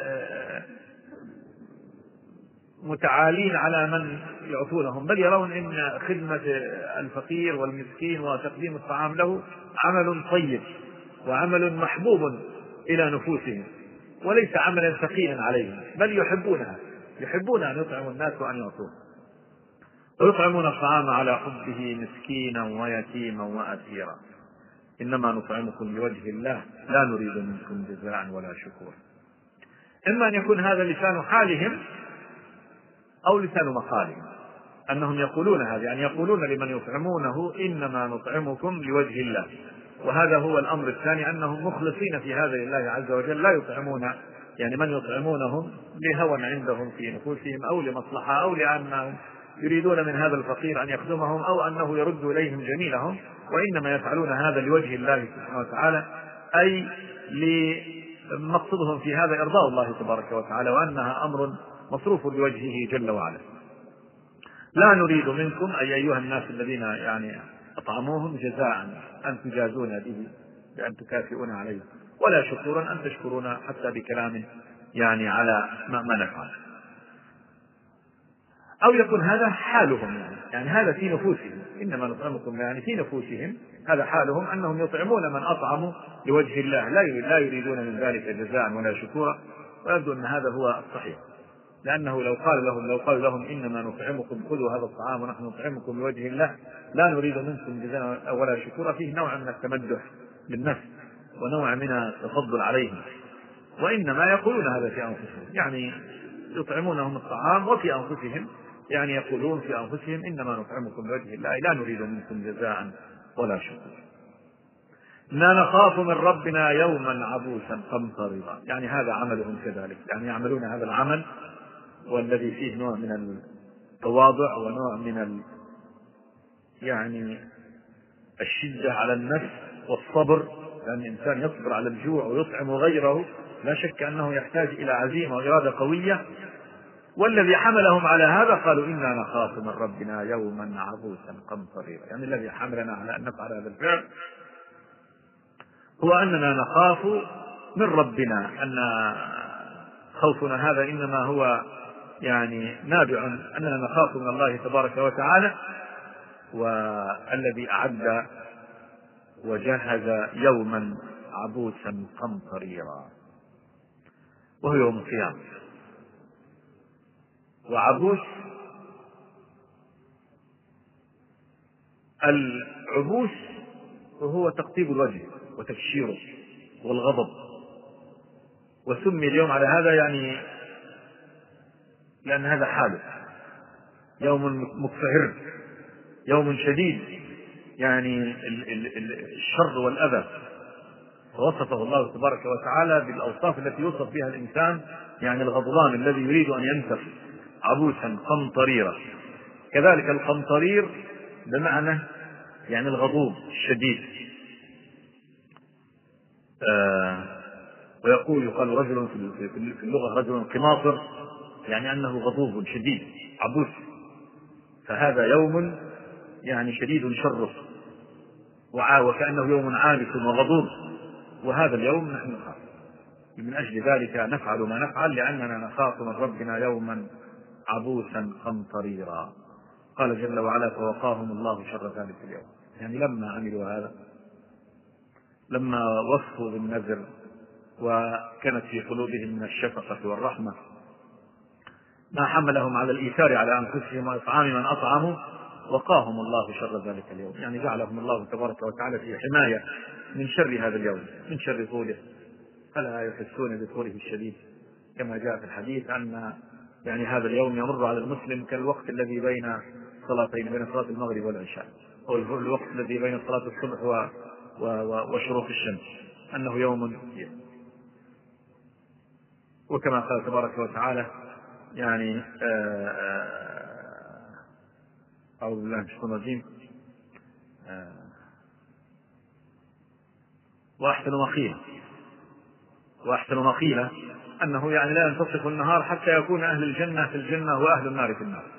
متعالين على من يعطونهم، بل يرون أن خدمة الفقير والمسكين وتقديم الطعام له عمل طيب وعمل محبوب إلى نفوسهم، وليس عملا ثقيلا عليهم، بل يحبون أن يطعموا الناس وأن يعطوه. ويطعمون الطعام على حبه مسكينا ويتيما وأسيرا، إنما نطعمكم لوجه الله لا نريد منكم جزاء ولا شكورا. إما أن يكون هذا لسان حالهم أو لسان مقالهم، أنهم يقولون هذا، يعني يقولون لمن يطعمونه إنما نطعمكم لوجه الله، وهذا هو الأمر الثاني، أنهم مخلصين في هذا لله عز وجل، لا يطعمون يعني من يطعمونهم لهوى عندهم في نفوسهم أو لمصلحة أو لأنهم يريدون من هذا الفقير أن يخدمهم أو أنه يرد إليهم جميلهم، وإنما يفعلون هذا لوجه الله سبحانه وتعالى، أي لمقصدهم في هذا إرضاء الله تبارك وتعالى، وأنها أمر مصروف لوجهه جل وعلا. لا نريد منكم أي أيها الناس الذين يعني أطعموهم جزاء أن تجازون به بأن تكافئون عليه، ولا شكورا أن تشكرون حتى بكلام يعني على ما نفعل. أو يكون هذا حالهم، يعني هذا في نفوسهم، إنما نطعمكم يعني في نفوسهم هذا حالهم، أنهم يطعمون من أطعموا لوجه الله لا يريدون من ذلك جزاء ولا شكورا. ويبدو أن هذا هو الصحيح، لأنه لو قال لهم إنما نطعمكم خذوا هذا الطعام ونحن نطعمكم لوجه الله لا نريد منكم جزاء ولا شكورا، فيه نوع من التمدح للنفس ونوع من التفضل عليهم، وإنما يقولون هذا في أنفسهم، يعني يطعمونهم الطعام وفي أنفسهم يعني يقولون في أنفسهم إنما نطعمكم لوجه الله لا نريد منكم جزاء ولا شكورا. إنا نخاف من ربنا يوما عبوسا قمطريرا، يعني هذا عملهم كذلك، يعني يعملون هذا العمل والذي فيه نوع من التواضع ونوع من يعني الشدة على النفس والصبر، لأن الإنسان يصبر على الجوع ويطعم غيره لا شك أنه يحتاج إلى عزيمة وإرادة قوية. والذي حملهم على هذا قالوا إنا نخاف من ربنا يوما عبوسا قمطريرا، يعني الذي حملنا على أن نفعل هذا الفعل هو أننا نخاف من ربنا، أن خوفنا هذا إنما هو يعني نابع أننا نخاف من الله تبارك وتعالى، والذي أعد وجهز يوما عبوسا قمطريرا وهو يوم القيامة. وعبوس العبوس وهو تقطيب الوجه وتكشيره والغضب، وسمي اليوم على هذا يعني لأن هذا حاله يوم مقفهر، يوم شديد يعني الشر والأذى، فوصفه الله تبارك وتعالى بالأوصاف التي يوصف بها الإنسان، يعني الغضبان الذي يريد أن ينتصر، عبوسا قمطريرا. كذلك القمطرير بمعنى يعني الغضوب الشديد. يقال رجل في اللغة رجل قماطر، يعني أنه غضوب شديد عبوس، فهذا يوم يعني شديد شره وكأنه يوم عابس وغضوب، وهذا اليوم نحن نخاف. من أجل ذلك نفعل ما نفعل، لأننا نخاف من ربنا يوما عبوسا قمطريرا. قال جل وعلا فوقاهم الله شر ذلك اليوم، يعني لما عملوا هذا، لما وصفوا بالنذر وكانت في قلوبهم من الشفقة والرحمة ما حملهم على الإيثار على أنفسهم وإطعام من أطعموا، وقاهم الله شر ذلك اليوم، يعني جعلهم الله تبارك وتعالى في حماية من شر هذا اليوم، من شر طوله، فلا يحسون بطوله الشديد، كما جاء في الحديث أن يعني هذا اليوم يمر على المسلم كالوقت الذي بين صلاتين، بين صلاة المغرب والعشاء، أو الوقت الذي بين صلاة الصبح وشروق الشمس، أنه يوم. وكما قال تبارك وتعالى يعني أعوذ بالله من الشيطان الرجيم وأحسن مقيلا أنه يعني لا ينتصف النهار حتى يكون أهل الجنة في الجنة وأهل النار في النار.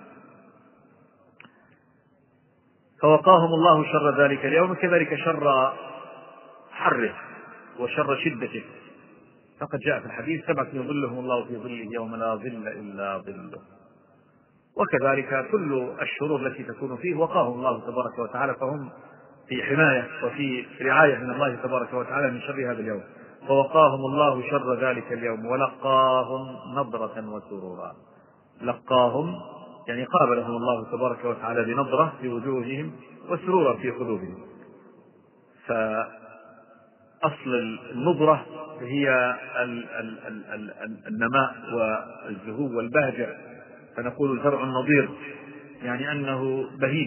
فوقاهم الله شر ذلك اليوم، كذلك شر حره وشر شدته. فقد جاء في الحديث 7 يظلهم الله في ظله يوم لا ظل إلا ظله. وكذلك كل الشرور التي تكون فيه وقاهم الله تبارك وتعالى، فهم في حماية وفي رعاية من الله تبارك وتعالى من شر هذا اليوم. فوقاهم الله شر ذلك اليوم ولقاهم نضرة وسرورا. لقاهم يعني قابلهم الله تبارك وتعالى بنضرة في وجوههم وسرورا في قلوبهم. فأصل النضرة هي النماء والزهو والبهجة، فنقول زرع نضير يعني أنه بهيج،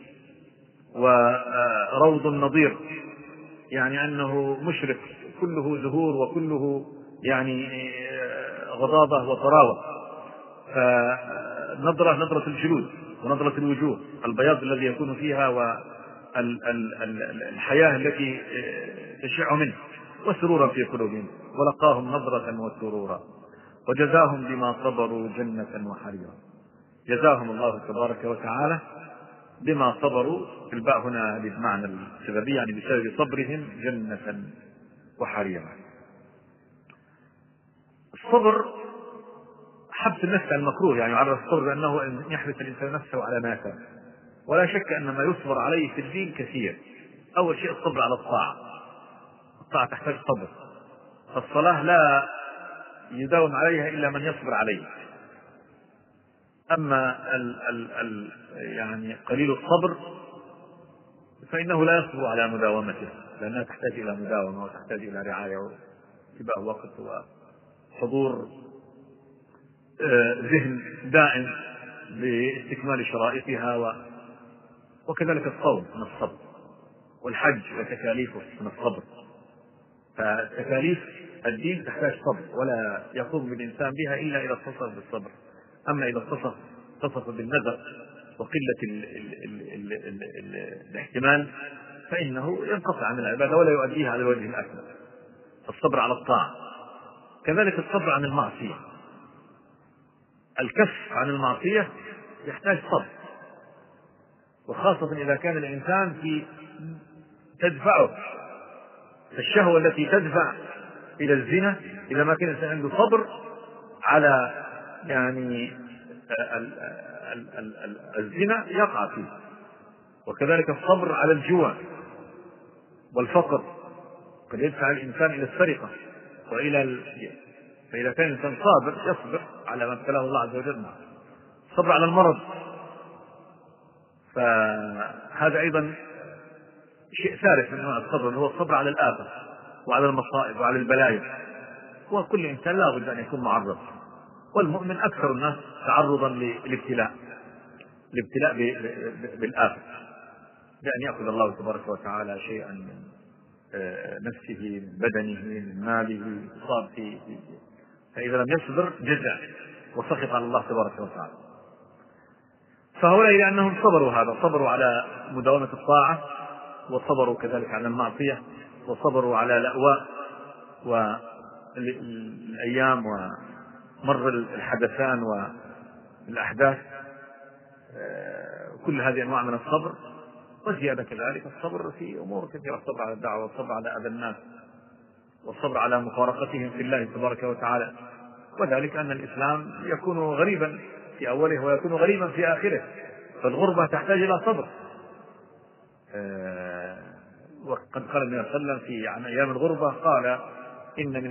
وروض نضير يعني أنه مشرق كله زهور وكله يعني غضاضة وطراوة. فنضرة نضرة الجلود ونضرة الوجوه، البياض الذي يكون فيها والحياة التي تشع منه، وسرورا في قلوبهم. ولقاهم نضرة وسرورا وجزاهم بما صبروا جنة وحريرا. جزاهم الله تبارك وتعالى بما صبروا، الباء هنا بمعنى السببية يعني بسبب صبرهم جنة وحريرا. الصبر حبس النفس على المكروه، يعني يعرف الصبر بأنه أن يحبس الإنسان نفسه على ما كان. ولا شك أن ما يصبر عليه في الدين كثير. أول شيء الصبر على الطاعة. الطاعة تحتاج صبر، فالصلاة لا يداوم عليها إلا من يصبر عليه. أما يعني قليل الصبر فإنه لا يصبر على مداومته، لأنها تحتاج إلى مداومة وتحتاج إلى رعاية واتباع وقت وحضور ذهن دائم لاستكمال شرائطها. وكذلك الصوم من الصبر، والحج وتكاليفه من الصبر. فتكاليف الدين تحتاج صبر، ولا يقوم بالإنسان بها إلا إذا اتصف بالصبر. أما إذا اتصف بالنذر وقلة الاحتمال فإنه ينقطع عن العبادة ولا يؤديها على الوجه الأكمل. الصبر على الطاعة. كذلك الصبر عن المعصية. الكف عن المعصية يحتاج صبر، وخاصة إذا كان الإنسان تدفعه الشهوة التي تدفع إلى الزنا. إذا ما كان الإنسان عنده صبر على يعني الزنا يقع فيه. وكذلك الصبر على الجوع والفقر قد يدفع الإنسان إلى السرقة فإذا كان الإنسان صابر يصبر على ما ابتلاه الله عز وجل. الصبر على المرض، فهذا أيضا شيء ثالث من نوع الصبر، اللي هو الصبر على الآفة وعلى المصائب وعلى البلايا. وكل إنسان لا بد أن يكون معرض، والمؤمن أكثر الناس تعرضا للابتلاء بالآفة، بأن يأخذ الله تبارك وتعالى شيئا من نفسه من بدنه من ماله يصاب فيه، فإذا لم يصبر جزع وسخط على الله تبارك وتعالى. فهؤلاء لأنهم صبروا هذا، صبروا على مداومة الطاعة، وصبروا كذلك على المعصية، وصبروا على الأواء والأيام ومر الحدثان والأحداث. كل هذه أنواع من الصبر. وزيادة كذلك الصبر في أمور كثيرة، الصبر على الدعوة، والصبر على أذى الناس، والصبر على مفارقتهم في الله تبارك وتعالى. وذلك أن الإسلام يكون غريبا في أوله ويكون غريبا في آخره، فالغربة تحتاج إلى صبر. وقد قال النبي صلى الله عليه وسلم في عن أيام الغربة قال إن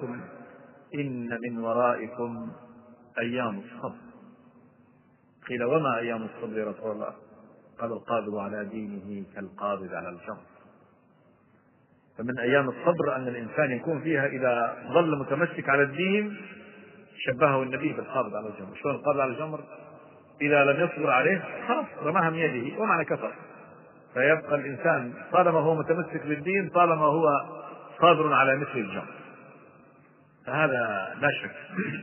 من ورائكم أيام الصبر. قيل وما أيام الصبر يا رسول الله؟ قال القابض على دينه كالقابض على الجمر. فمن أيام الصبر أن الإنسان يكون فيها إذا ظل متمسك على الدين شبهه النبي بالقابض على الجمر. شلون القابض على الجمر؟ إذا لم يصبر عليه خلاص رماها من يده ومعنى كفر. فيبقى الإنسان طالما هو متمسك بالدين طالما هو صابر على مثل الجمر. فهذا لا شك.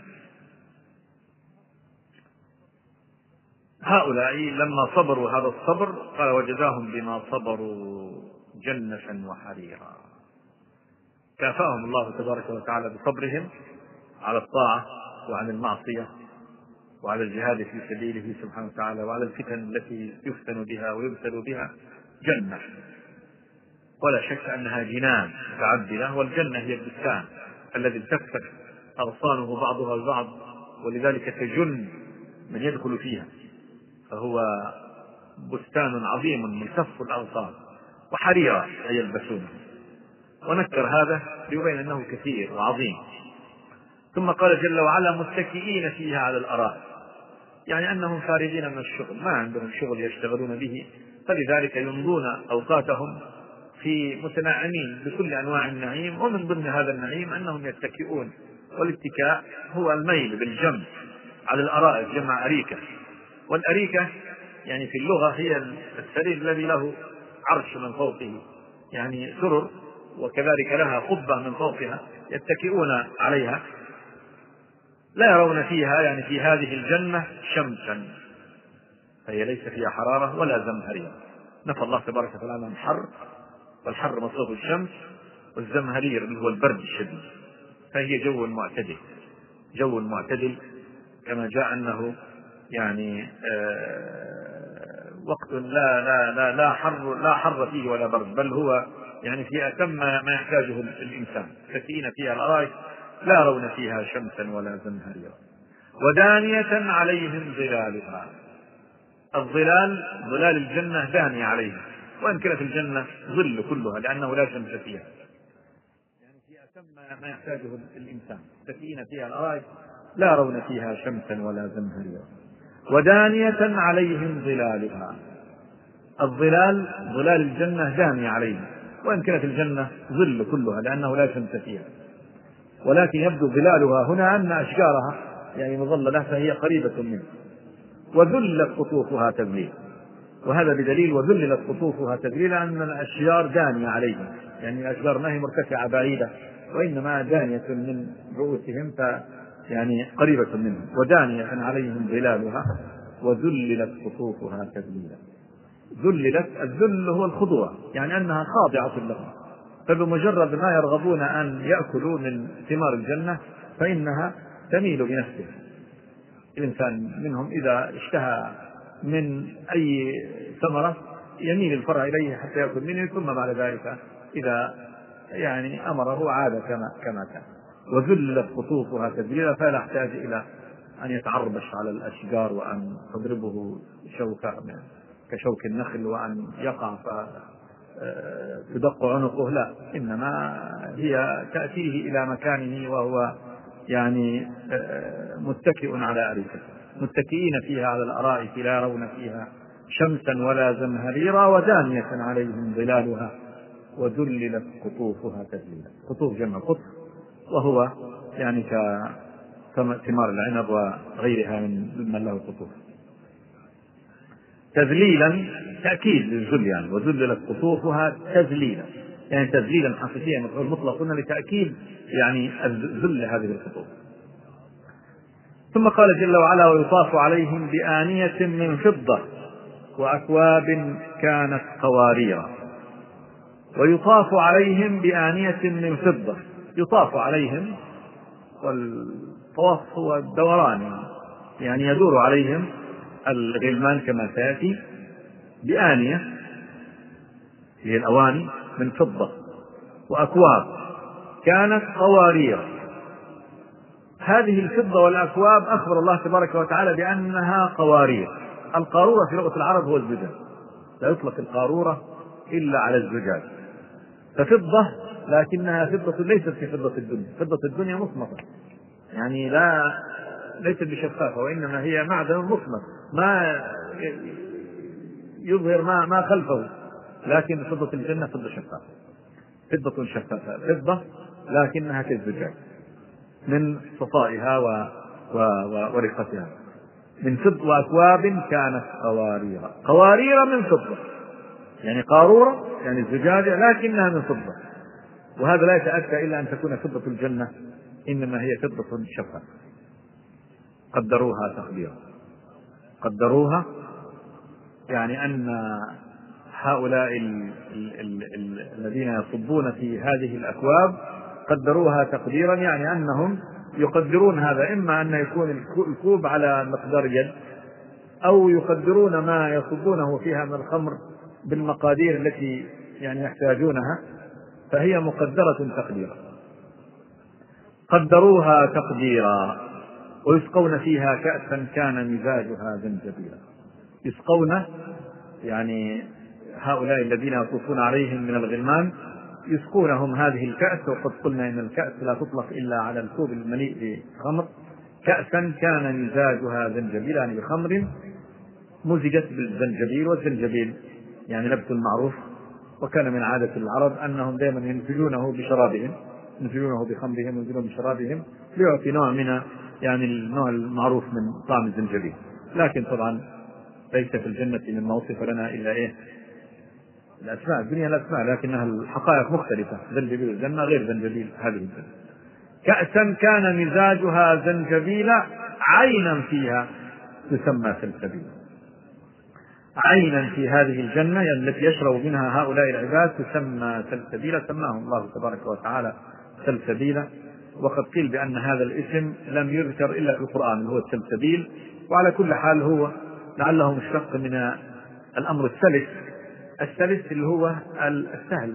هؤلاء لما صبروا هذا الصبر قال وجزاهم بما صبروا جنة وحريرا. كافأهم الله تبارك وتعالى بصبرهم على الطاعة وعن المعصية وعلى الجهاد في سبيله سبحانه وتعالى وعلى الفتن التي يفتن بها ويبتل بها جنة، ولا شك أنها جنان متعددة، والجنة هي البستان الذي التفت أغصانه بعضها البعض، ولذلك تجن من يدخل فيها، فهو بستان عظيم ملتف الأغصان، وحريرة أي يلبسونه، ونكر هذا ليبين أنه كثير وعظيم. ثم قال جل وعلا متكئين فيها على الأرائك، يعني أنهم فارغين من الشغل، ما عندهم شغل يشتغلون به، فلذلك يمضون أوقاتهم في متنعمين بكل أنواع النعيم، ومن ضمن هذا النعيم أنهم يتكئون، والاتكاء هو الميل بالجنب على الأرائك، جمع أريكة، والأريكة يعني في اللغة هي السرير الذي له عرش من فوقه، يعني سرر وكذلك لها قبة من فوقها يتكئون عليها، لا يرون فيها يعني في هذه الجنة شمسا، فهي ليس فيها حرارة ولا زمهرير. نفى الله تبارك وتعالى عن الحر، والحر مصدره الشمس، والزمهرير اللي هو البرد الشديد، فهي جو معتدل كما جاء أنه يعني وقت لا حر فيه ولا برد، بل هو يعني في أتم ما يحتاجه الإنسان، متكئين فيها الأرائك لا يرون فيها شمسا ولا زمهريرا، ودانية عليهم ظلالها. الظلال ظلال الجنة دانية عليهم، وإن كانت الجنة ظل كلها لأنه لا شمس فيها، يعني في أتم ما يحتاجه الإنسان، متكئين فيها الأرائك لا يرون فيها شمسا ولا زمهريرا، ودانية عليهم ظلالها. الظلال ظلال الجنة دانية عليهم، وإن كانت الجنة ظل كلها لأنه لا شمس فيها، ولكن يبدو ظلالها هنا أن أشجارها يعني مظللة فهي قريبة منه. وذلت قطوفها تذليلا، وهذا بدليل وذللت قطوفها تذليلا أن الأشجار دانية عليهم، يعني الأشجار ما هي مرتفعة بعيدة، وإنما دانية من رؤوسهم يعني قريبة منهم. ودانية عليهم ظلالها وذللت قطوفها تذليلا. ذللت، الذل هو الخضوع، يعني أنها خاضعة لهم، فبمجرد ما يرغبون أن يأكلوا من ثمار الجنة فإنها تميل بنفسه. الإنسان منهم إذا اشتهى من أي ثمرة يميل الفرع إليه حتى يأكل منه، ثم بعد ذلك إذا يعني أمره عاد كما كان. وذللت قطوفها تذليلا، فلا يحتاج إلى أن يتعربش على الأشجار وأن تضربه شوكة كشوك النخل وأن يقع فتدق عنقه، لا، إنما هي تأتيه إلى مكانه وهو يعني متكئ على أريكة، متكئين فيها على الأرائك لا يرون فيها شمسا ولا زمهريرا، ودانية عليهم ظلالها وذللت قطوفها تذليلا. قطوف جمع قطف، وهو يعني كثمار العنب وغيرها من له قطوف. تذليلا تأكيد للذل يعني، وذللت قطوفها تذليلا، يعني تذليلا حقيقيا مفعول مطلق قلنا لتأكيد يعني ذل هذه القطوف. ثم قال جل وعلا ويطاف عليهم بآنية من فضة وأكواب كانت قواريرا. ويطاف عليهم بآنية من فضة، يطاف عليهم، والطواف هو الدوران، يعني يدور عليهم الغلمان كما سيأتي بآنية هي الأواني من فضة، وأكواب كانت قوارير. هذه الفضة والأكواب أخبر الله تبارك وتعالى بأنها قوارير. القارورة في لغة العرب هو الزجاج، لا يطلق القارورة إلا على الزجاج، ففضة لكنها فضة ليست كفضة الدنيا. فضة الدنيا مصمتة، يعني ليست بشفافة، وإنما هي معدن مصمت ما يظهر ما خلفه، لكن فضة الجنة فضة شفافة، فضة شفافة، فضة لكنها كالزجاج من صفائها ورقتها من فضة. وأكواب كانت قوارير، قوارير من فضة، يعني قارورة يعني الزجاجة لكنها من فضة، وهذا لا يتأتى إلا أن تكون فضة الجنة إنما هي فضة شفافة قدروها تقديرا. قدروها يعني أن هؤلاء الذين يصبون في هذه الأكواب قدروها تقديرا، يعني أنهم يقدرون هذا إما أن يكون الكوب على مقدار يد، أو يقدرون ما يصبونه فيها من الخمر بالمقادير التي يعني يحتاجونها، فهي مقدرة تقديرا. قدروها تقديرا. ويسقون فيها كأسا كان مزاجها زنجبيلا. يسقون يعني هؤلاء الذين يطوفون عليهم من الغلمان يسقونهم هذه الكأس، وقد قلنا إن الكأس لا تطلق إلا على الكوب المليء بخمر. كأسا كان مزاجها زنجبيلا، يعني بخمر مزجت بالزنجبيل، والزنجبيل يعني نبت معروف، وكان من عادة العرب أنهم دائما ينزلونه بشرابهم، ينزلونه بخمرهم، ينزلونه بشرابهم ليعطي نوع من يعني النوع المعروف من طعم الزنجبيل. لكن طبعا ليس في الجنة مما وصف لنا إلا الأسماء، الدنيا الأسماء، لكنها الحقائق مختلفة. زنجبيل الجنة غير زنجبيل هذه الجنة. كأسا كان مزاجها زنجبيلا عينا فيها تسمى سلسبيلا. عينا في هذه الجنة التي يشرب منها هؤلاء العباد تسمى سلسبيلا، سماهم الله تبارك وتعالى سلسبيلا. وقد قيل بأن هذا الاسم لم يذكر إلا في القرآن، هو السلسبيل. وعلى كل حال هو لعله مشتق من الأمر السلس. السلس اللي هو السهل.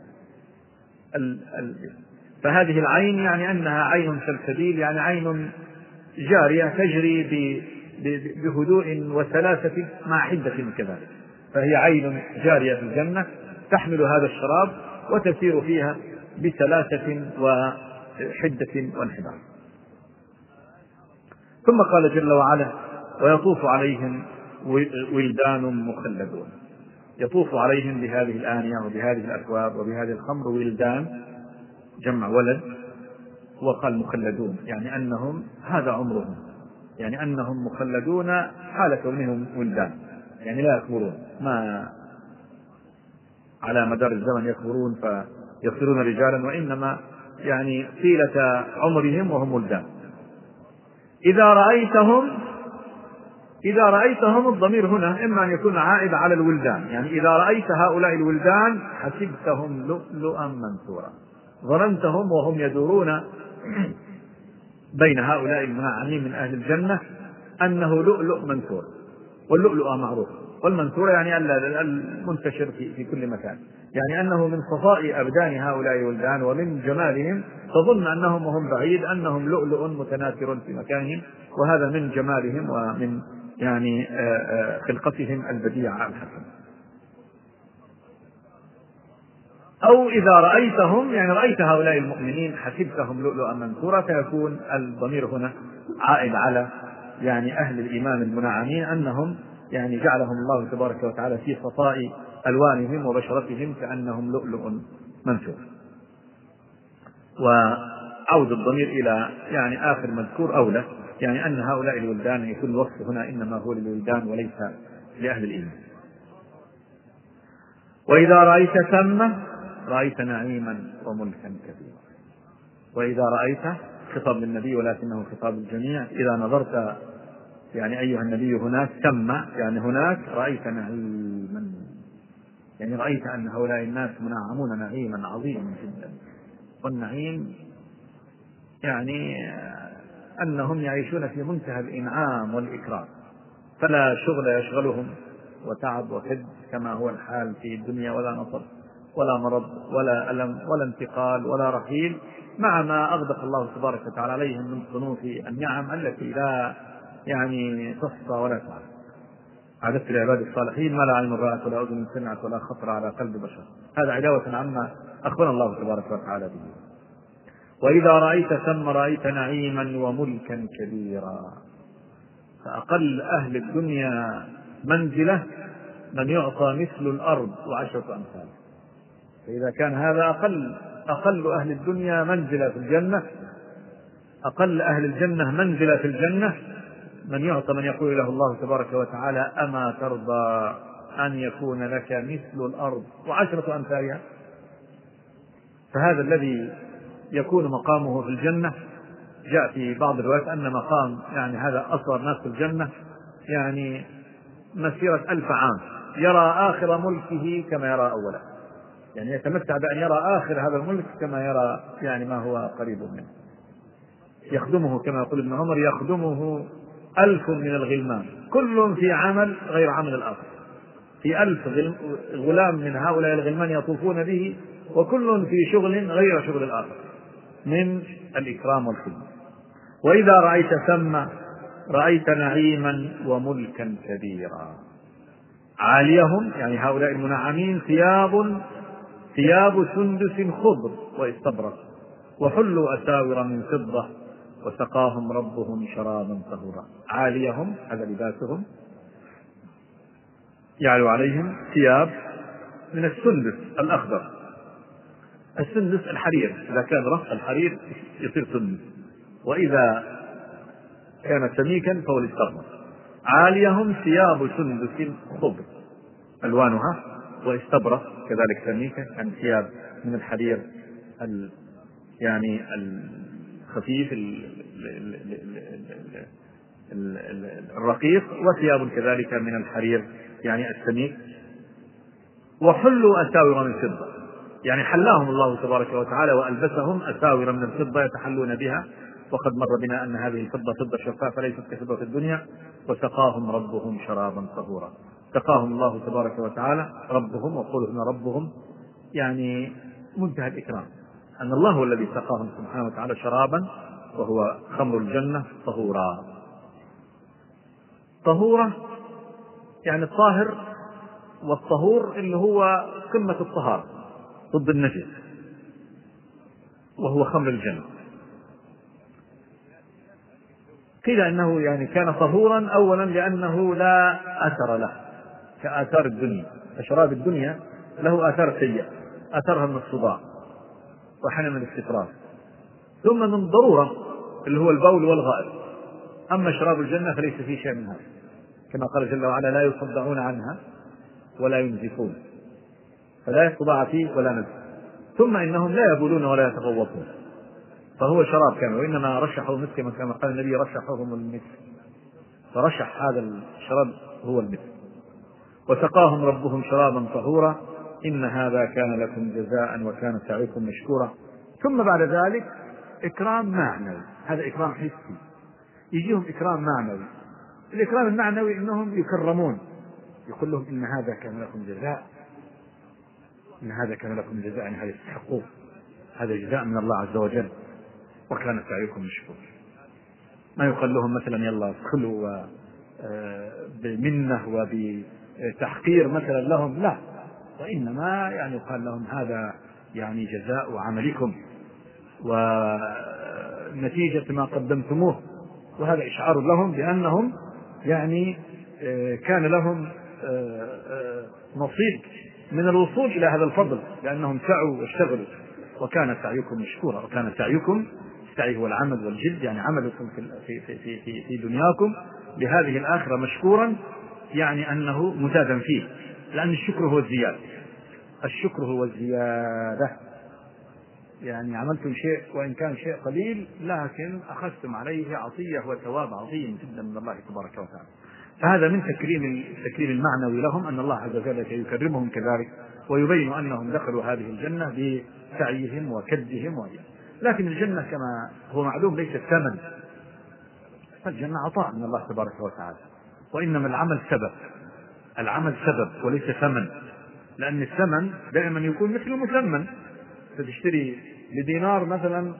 فهذه العين يعني أنها عين سلسبيل، يعني عين جارية تجري بهدوء وسلاسة مع حدة كذلك. فهي عين جارية في الجنة تحمل هذا الشراب وتسير فيها بسلاسة وحدة وانحدار. ثم قال جل وعلا: ويطوف عليهم ولدان مخلدون. يطوف عليهم بهذه الآنية وبهذه الأكواب وبهذه الخمر ولدان، جمع ولد، وقال مخلدون يعني أنهم هذا عمرهم، يعني أنهم مخلدون حال كونهم ولدان، يعني لا يكبرون، ما على مدار الزمن يكبرون فيصيرون رجالا، وإنما يعني طيلة عمرهم وهم ولدان. إذا رأيتهم الضمير هنا إما أن يكون عائد على الولدان، يعني إذا رأيت هؤلاء الولدان حسبتهم لؤلؤا منثورا، ظننتهم وهم يدورون بين هؤلاء المنعمين من أهل الجنة أنه لؤلؤ منثور. واللؤلؤ معروف، والمنثور يعني المنتشر في كل مكان، يعني أنه من صفاء أبدان هؤلاء الولدان ومن جمالهم تظن أنهم وهم بعيد أنهم لؤلؤ متناثر في مكانهم، وهذا من جمالهم ومن يعني خلقتهم البديعة الحسنة. أو إذا رأيتهم يعني رأيت هؤلاء المؤمنين حسبتهم لؤلؤا منثورا، فيكون الضمير هنا عائد على يعني أهل الإيمان المنعمين، أنهم يعني جعلهم الله تبارك وتعالى في صفاء ألوانهم وبشرتهم كأنهم لؤلؤ منثور. وعود الضمير إلى يعني آخر مذكور أولى، يعني أن هؤلاء الولدان يكون الوصف هنا إنما هو للولدان وليس لأهل الإيمان. وإذا رأيت ثم رأيت نعيما وملكا كبيرا. وإذا رأيت خطاب للنبي ولكنه خطاب الجميع، إذا نظرت يعني أيها النبي هناك ثم يعني هناك رأيت نعيما، يعني رأيت أن هؤلاء الناس منعمون نعيما عظيما جدا. والنعيم يعني أنهم يعيشون في منتهى الإنعام والإكرام، فلا شغل يشغلهم وتعب وكد كما هو الحال في الدنيا، ولا نصب ولا مرض ولا ألم ولا انتقال ولا رحيل، مع ما أغدق الله تبارك وتعالى عليهم من صنوف النعم التي لا يعني تصفى ولا تعب. عادت العباد الصالحين ما لا عين رأت ولا أذن سمعت ولا خطر على قلب بشر. هذا علاوة عما أخبر الله تبارك وتعالى به. وإذا رأيت ثم رأيت نعيما وملكا كبيرا. فأقل أهل الدنيا منزلة من يعطى مثل الأرض وعشرة أمثال. فإذا كان هذا أقل أهل الدنيا منزلة في الجنة، أقل أهل الجنة منزلة في الجنة من يعطى من يقول له الله تبارك وتعالى: أما ترضى أن يكون لك مثل الأرض وعشرة أمثالها. فهذا الذي يكون مقامه في الجنة جاء في بعض الروايات أن مقام يعني هذا أصغر ناس في الجنة يعني مسيرة 1000 عام، يرى آخر ملكه كما يرى أوله، يعني يتمتع بأن يرى آخر هذا الملك كما يرى يعني ما هو قريب منه. يخدمه كما يقول ابن عمر يخدمه 1000 من الغلمان كل في عمل غير عمل الآخر، في 1000 غلام من هؤلاء الغلمان يطوفون به وكل في شغل غير شغل الآخر من الإكرام والخدمة. وإذا رأيت ثم رأيت نعيما وملكا كبيرا، عاليهم يعني هؤلاء المنعمين ثياب سندس خضر واستبرق وحلوا أساور من فضة وسقاهم ربهم شرابا طهورا. عاليهم هذا لباسهم، يعلو عليهم ثياب من السندس الأخضر. السندس الحرير، إذا كان رف الحرير يصير سندس، وإذا كان سميكا فهو الاستبرق. عاليهم ثياب سندس خضر ألوانها واستبرق كذلك سميكة، يعني ثياب من الحرير يعني الخفيف الرقيق، وثياب كذلك من الحرير يعني السميك. وحلوا أساور من فضة، يعني حلاهم الله تبارك وتعالى وألبسهم أساور من الفضة يتحلون بها، وقد مر بنا أن هذه الفضة فضة شفافة ليست كفضة الدنيا. وسقاهم ربهم شرابا طهورا، سقاهم الله تبارك وتعالى ربهم، وقوله هنا ربهم يعني منتهى الإكرام، أن الله هو الذي سقاهم سبحانه وتعالى شرابا وهو خمر الجنة طهورا. طهورة يعني الطاهر، والطهور اللي هو قمة الطهارة ضد النجس، وهو خمر الجنة. قيل أنه يعني كان طهورا أولا لأنه لا أثر له كآثار الدنيا، فشراب الدنيا له آثار سيئة، آثارها من الصداع وحنا من الاستفراغ، ثم من ضرورة اللي هو البول والغائط. أما شراب الجنة فليس فيه شيء من هذا، كما قال جل وعلا لا يصدعون عنها ولا ينزفون، فلا صداع فيه ولا نزف. ثم إنهم لا يبولون ولا يتغوطون، فهو شراب كامل. وإنما رشحوا المسك كما قال النبي رشحهم المسك، فرشح هذا الشراب هو المسك. وسقاهم ربهم شرابا طهورا إن هذا كان لكم جزاء وكان سعيكم مشكورا. ثم بعد ذلك إكرام معنوي، هذا إكرام حسي، يجيهم إكرام معنوي. الإكرام المعنوي إنهم يكرمون، يقول لهم إن هذا كان لكم جزاء، إن هذا كان لكم جزاء، إن هذا يستحقوه، هذا جزاء من الله عز وجل وكان سعيكم مشكورا. ما يقال لهم مثلا يلا ادخلوا بمنة وبتحقير مثلا لهم، لا، وإنما يعني يقال لهم هذا يعني جزاء عملكم ونتيجة ما قدمتموه، وهذا إشعار لهم بأنهم يعني كان لهم نصيب من الوصول إلى هذا الفضل، لأنهم سعوا واشتغلوا وكان سعيكم مشكورا. وكان سعيكم، السعي هو العمل والجد، يعني عملكم في دنياكم لهذه الآخرة مشكورا، يعني أنه مزادا فيه، لأن الشكر هو الزيادة، الشكر هو الزيادة، يعني عملتم شيء وإن كان شيء قليل لكن أخذتم عليه عطية وثواب عظيم جدا من الله تبارك وتعالى. فهذا من التكريم المعنوي لهم، أن الله عز وجل يكرمهم كذلك ويبين أنهم دخلوا هذه الجنة بسعيهم وكدهم لكن الجنة كما هو معلوم ليست ثمن، فالجنة عطاء من الله تبارك وتعالى، وإنما العمل سبب، العمل سبب وليس ثمن، لأن الثمن دائما يكون مثل المثمن، فتشتري لدينار مثلا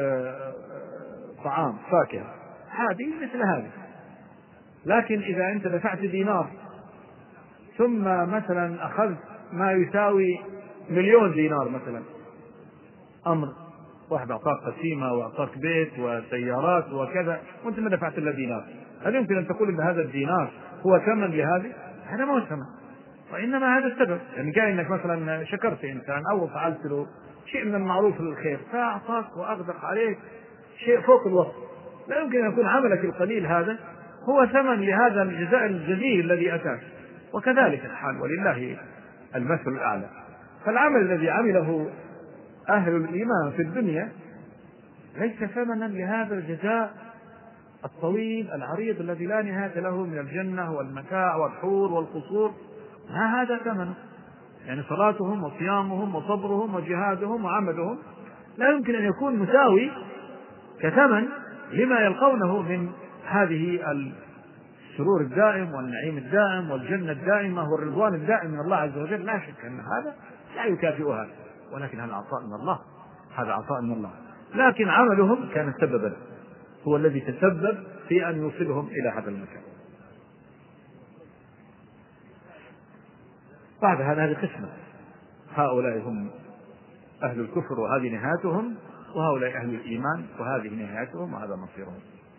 طعام فاكهة هذه مثل هذه، لكن إذا أنت دفعت دينار ثم مثلا أخذت ما يساوي 1,000,000 دينار مثلا، أمر واحد أعطاك قسيمة وأعطاك بيت وسيارات وكذا وأنت ما دفعت إلا دينار، هل يمكن أن تقول أن هذا الدينار هو ثمن لهذه؟ هذا ما هو ثمن، وإنما هذا السبب. يعني كان إنك مثلا شكرت إنسان أو فعلت له شيء من المعروف للخير فأعطاك وأغدق عليك شيء فوق الوصف، لا يمكن أن يكون عملك القليل هذا هو ثمن لهذا الجزاء الجزيل الذي أتاك. وكذلك الحال ولله المثل الأعلى. فالعمل الذي عمله أهل الإيمان في الدنيا ليس ثمنا لهذا الجزاء الطويل العريض الذي لا نهاية له من الجنة والمتاع والحور والقصور، ما هذا ثمنه. يعني صلاتهم وصيامهم وصبرهم وجهادهم وعملهم لا يمكن أن يكون مساوي كثمن لما يلقونه من هذه السرور الدائم والنعيم الدائم والجنة الدائمة والرضوان الدائم من الله عز وجل. لا شك أن هذا لا يكافئ هذا، ولكن هذا عطاء من الله، هذا عطاء من الله. لكن عملهم كان سببا، هو الذي تسبب في أن يوصلهم إلى هذا المكان. بعد هذه قسمة، هؤلاء هم أهل الكفر وهذه نهايتهم، وهؤلاء أهل الإيمان وهذه نهايتهم وهذا مصيرهم.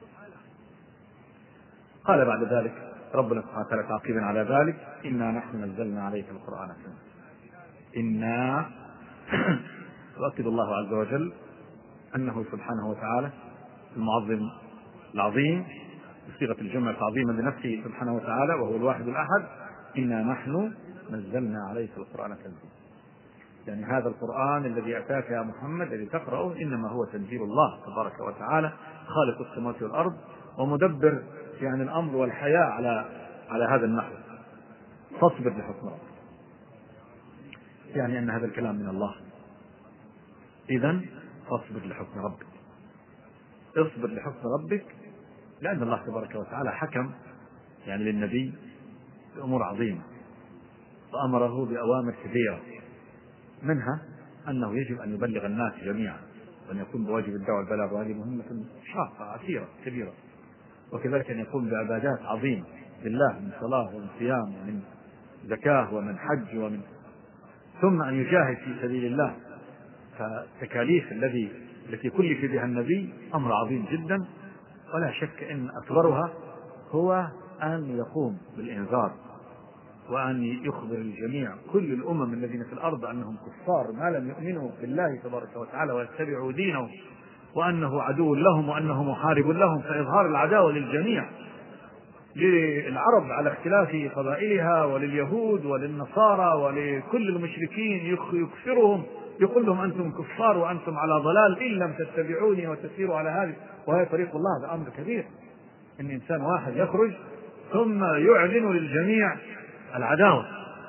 قال بعد ذلك ربنا سبحانه وتعالى تعقيبا على ذلك: إنا نحن نزلنا عليك القرآن كله. إنا يؤكد الله عز وجل أنه سبحانه وتعالى المعظم العظيم بصيغة الجمع تعظيما لنفسه سبحانه وتعالى، وهو الواحد الأحد. إنا نحن نزلنا عليك القرآن تنزيلا، يعني هذا القرآن الذي أتاك يا محمد الذي تقرأه إنما هو تنزيل الله تبارك وتعالى خالق السماوات والأرض ومدبر يعني الأمر والحياة على هذا النحو. فاصبر لحكم ربك، يعني أن هذا الكلام من الله. إذن فاصبر لحكم ربك، اصبر لحكم ربك، لأن الله تبارك وتعالى حكم يعني للنبي بأمور عظيمة وأمره بأوامر كبيرة، منها أنه يجب أن يبلغ الناس جميعا وأن يقوم بواجب الدعوة والبلاغ، وهذه مهمة شاقة عسيرة كبيرة. وكذلك أن يقوم بعبادات عظيمة لله من صلاة ومن صيام ومن زكاة ومن حج ثم أن يجاهد في سبيل الله. فالتكاليف التي كلف بها النبي أمر عظيم جدا، ولا شك أن أكبرها هو أن يقوم بالإنذار وأن يخبر الجميع كل الأمم الذين في الأرض أنهم كفار ما لم يؤمنوا بالله تبارك وتعالى ويتبعوا دينه، وأنه عدو لهم وأنه محارب لهم. فإظهار العداوة للجميع، للعرب على اختلاف قبائلها ولليهود وللنصارى ولكل المشركين، يكفرهم، يقول لهم أنتم كفار وأنتم على ضلال إن لم تتبعوني وتسيروا على هذه وهي طريق الله. هذا أمر كبير، إن إنسان واحد يخرج ثم يعلن للجميع العداوة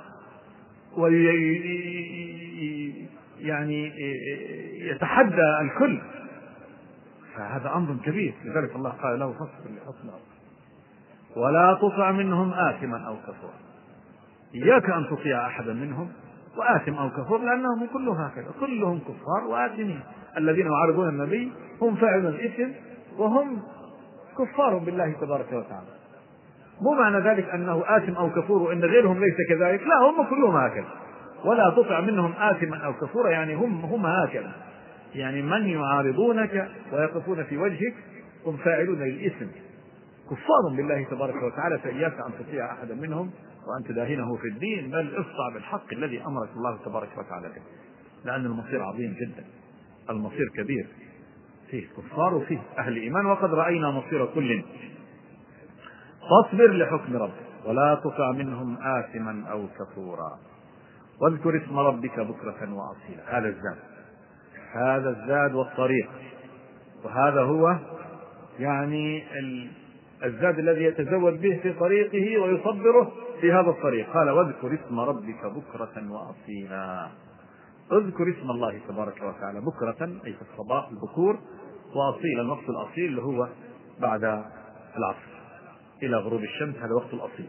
يعني يتحدى الكل، فهذا أمر كبير. لذلك الله قال له: فاصبر لحكم ربك ولا تطع منهم آثما أو كفورا. إياك أن تطيع أحدا منهم وآثم أو كفور، لأنهم كلهم هكذا، كلهم كفار وآثمين. الذين يعارضون النبي هم فاعلون الإثم وهم كفار بالله تبارك وتعالى. مو معنى ذلك أنه آثم أو كفور وإن غيرهم ليس كذلك، لا، هم كلهم هكذا. ولا تطع منهم آثما أو كفورا، يعني هم هكذا، يعني من يعارضونك ويقفون في وجهك هم فاعلون للإثم كفار بالله تبارك وتعالى. فإياك أن تطيع أحدا منهم وأن تداهنه في الدين، بل اصدع بالحق الذي أمرك الله تبارك وتعالى به، لأن المصير عظيم جدا، المصير كبير، فيه كفار وفيه أهل إيمان، وقد رأينا مصير كل. فاصبر لحكم ربك ولا تطع منهم آثما أو كفورا واذكر اسم ربك بكرة وأصيلا. هذا الزاد والطريق، وهذا هو يعني الزاد الذي يتزود به في طريقه ويصبره في هذا الطريق. قال: واذكر اسم ربك بكرة وأصيلا. اذكر اسم الله تبارك وتعالى بكرة أي في الصباح البكور، وأصيلا الوقت الأصيل اللي هو بعد العصر إلى غروب الشمس، هذا وقت الأصيل.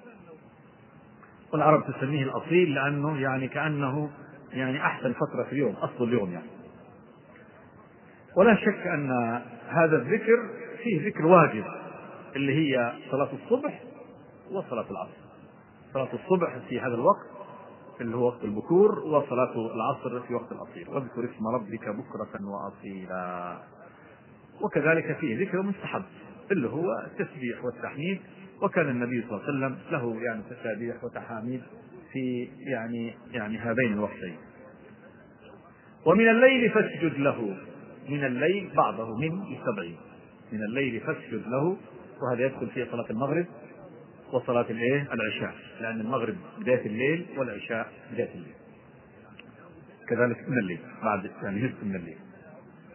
والعرب تسميه الأصيل لأنه يعني كأنه يعني أحسن فترة في اليوم، أصل اليوم يعني. ولا شك أن هذا الذكر فيه ذكر واجب اللي هي صلاة الصبح وصلاة العصر. صلاة الصبح في هذا الوقت اللي هو وقت البكور، وصلاة العصر في وقت الأصيل. واذكر اسم ربك بكرة وأصيلا. وكذلك فيه ذكر مستحب اللي هو التسبيح والتحميد، وكان النبي صلى الله عليه وسلم له يعني تسابيح وتحاميد في يعني هذين الوقتين. ومن الليل فاسجد له، من الليل بعضه من 70، من الليل فاسجد له، وهذا يدخل فيه صلاة المغرب وصلاة العشاء، لأن المغرب بداية الليل والعشاء بداية الليل، كذلك من الليل بعد يعني نصف من الليل.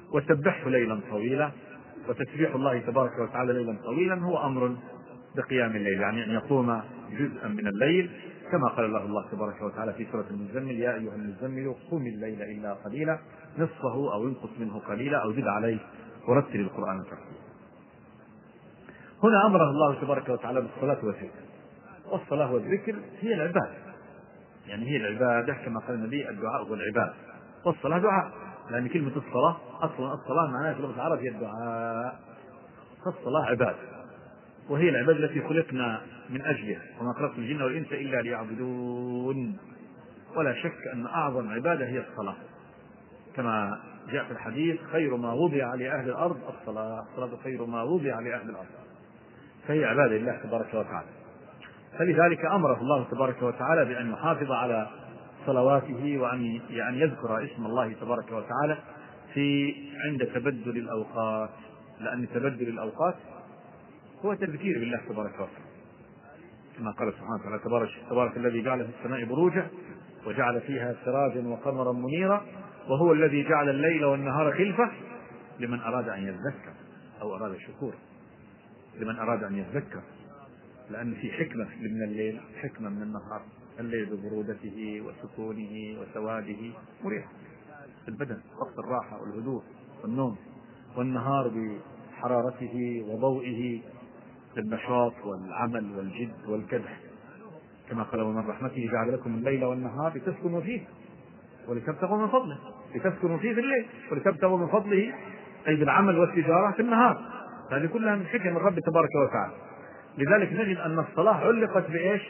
وسبحه ليلا طويلا. وتسبيح الله تبارك وتعالى ليلا طويلا هو أمر بقيام الليل، يعني أن يقوم جزءا من الليل كما قال الله تبارك وتعالى في سورة المزمل: يا أيها المزمل قم الليل إلا قليلا نصفه أو انقص منه قليلا أو زد عليه ورتل القرآن ترتيلا. هنا أمره الله تبارك وتعالى بالصلاة والذكر، والصلاة والذكر هي العبادة، يعني هي العبادة كما قال النبي: الدعاء هو العبادة، والصلاة دعاء، لأن كلمة الصلاة أصلا الصلاة معناها في اللغة العربية هي الدعاء، فالصلاة عبادة، وهي العبادة التي خلقنا من أجلها: وما خلقت الجن والإنس إلا ليعبدون. ولا شك أن أعظم عبادة هي الصلاة، كما جاء في الحديث: خير ما وضع لأهل الأرض الصلاة، الصلاة خير ما وضع لأهل الأرض، فهي عبادة لله تبارك وتعالى. فلذلك أمره الله تبارك وتعالى بأن يحافظ على صلواته، وأن يذكر اسم الله تبارك وتعالى عند تبدل الأوقات، لأن تبدل الأوقات هو تذكير بالله تبارك وتعالى، كما قال سبحانه وتعالى: تبارك الذي جعل في السماء بروجا وجعل فيها سراجا وقمرا منيرا وهو الذي جعل الليل والنهار خلفة لمن أراد أن يذكر أو أراد شكورا. لمن أراد أن يذكر، لأن في حكمة من الليل، حكمة من النهار. الليل ببرودته وسكونه وسواده مريح في البدن وقت الراحة والهدوء والنوم، والنهار بحرارته وضوئه بالنشاط والعمل والجد والكدح، كما قال: ومن رحمته جعل لكم الليل والنهار لتسكنوا فيه ولتبتغوا من فضله، لتسكنوا فيه في الليل ولتبتغوا من فضله، أي بالعمل والتجارة في النهار. هذه كلها من حكم الرب تبارك وتعالى. لذلك نجد أن الصلاة علقت بإيش؟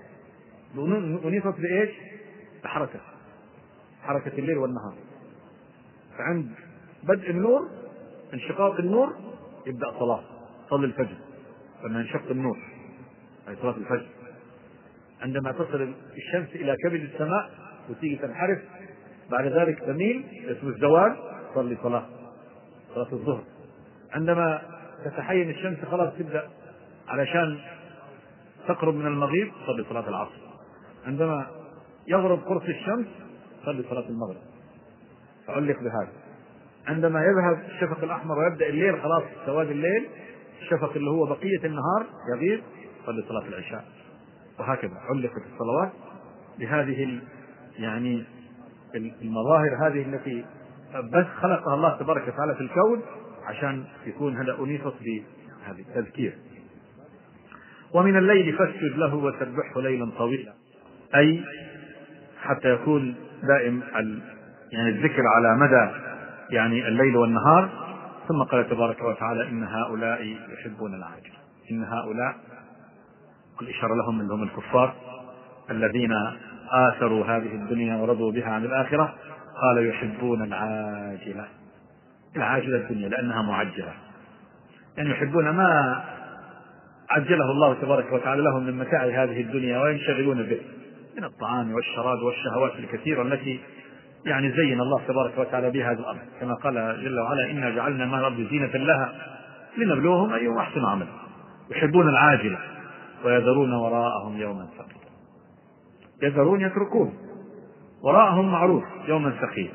أنيثت بإيش؟ بحركة، حركة الليل والنهار. فعند بدء النور، انشقاق النور، يبدأ صلاة، صلي الفجر لما ينشق النور، أي صلاة الفجر. عندما تصل الشمس إلى كبد السماء وتيجي تنحرف بعد ذلك تميل اسم الزوال، صلي صلاة الظهر. عندما تتحين الشمس خلاص تبدأ علشان تقرب من المغيب، صلي صلاة العصر. عندما يغرب قرص الشمس صلي صلاة المغرب، فعلق بهذا. عندما يذهب الشفق الأحمر ويبدأ الليل، خلاص سواد الليل، الشفق اللي هو بقية النهار يغيب، صلي صلاة العشاء. وهكذا علقت الصلوات بهذه يعني المظاهر هذه التي بس خلقها الله تبارك وتعالى في الكون عشان يكون هذا أنيثت بهذه التذكير. ومن الليل فاسجد له وسبحه ليلا طويلا، أي حتى يكون دائم يعني الذكر على مدى يعني الليل والنهار. ثم قال تبارك وتعالى: إن هؤلاء يحبون العاجل. إن هؤلاء الإشارة لهم اللي هم الكفار الذين آثروا هذه الدنيا ورضوا بها عن الآخرة. قال: يحبون العاجلة، العاجلة الدنيا لأنها معجلة، يعني يحبون ما عجله الله تبارك وتعالى لهم من متاع هذه الدنيا وينشغلون به من الطعام والشراب والشهوات الكثيرة التي يعني زين الله تبارك وتعالى بها هذا الأمر، كما قال جل وعلا: إنا جعلنا ما الأرض زينة لها لنبلوهم أيهم أحسن عملا. يحبون العاجلة ويذرون وراءهم يوما ثقيلا. يذرون يتركون، وراءهم معروف يوما ثقيلا.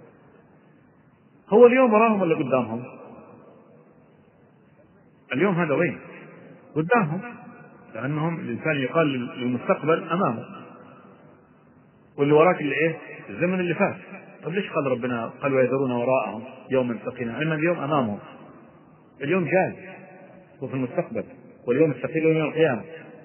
هو اليوم وراءهم ولا قدامهم؟ اليوم هذا وين؟ قدامهم، لأنهم الإنسان يقال للمستقبل أمامه، واللي وراك اللي إيه؟ الزمن اللي فات. طب ليش قال ربنا قال ويذرون وراءهم يوما ثقيلا؟ لأن اليوم أمامهم، اليوم جاي وفي المستقبل، واليوم الثقيل يوم القيامة.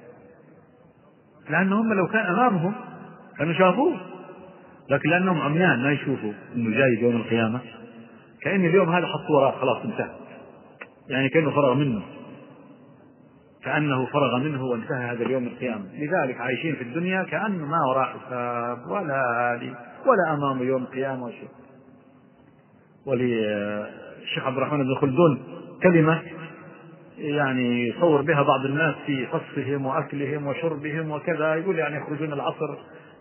لأنهم لو كان أمامهم كانوا شافوه، لكن لأنهم عميان ما يشوفوا إنه جاي يوم القيامة، كأن اليوم هذا حطوا وراه خلاص انتهى، يعني كأنه فرغ منه، كأنه فرغ منه وانتهى هذا اليوم القيامة. لذلك عايشين في الدنيا كأن ما وراء حساب ولا أمام يوم القيامة وشيء. وللشيخ عبد الرحمن بن خلدون كلمة يعني يصور بها بعض الناس في قصهم وأكلهم وشربهم وكذا، يقول يعني يخرجون العصر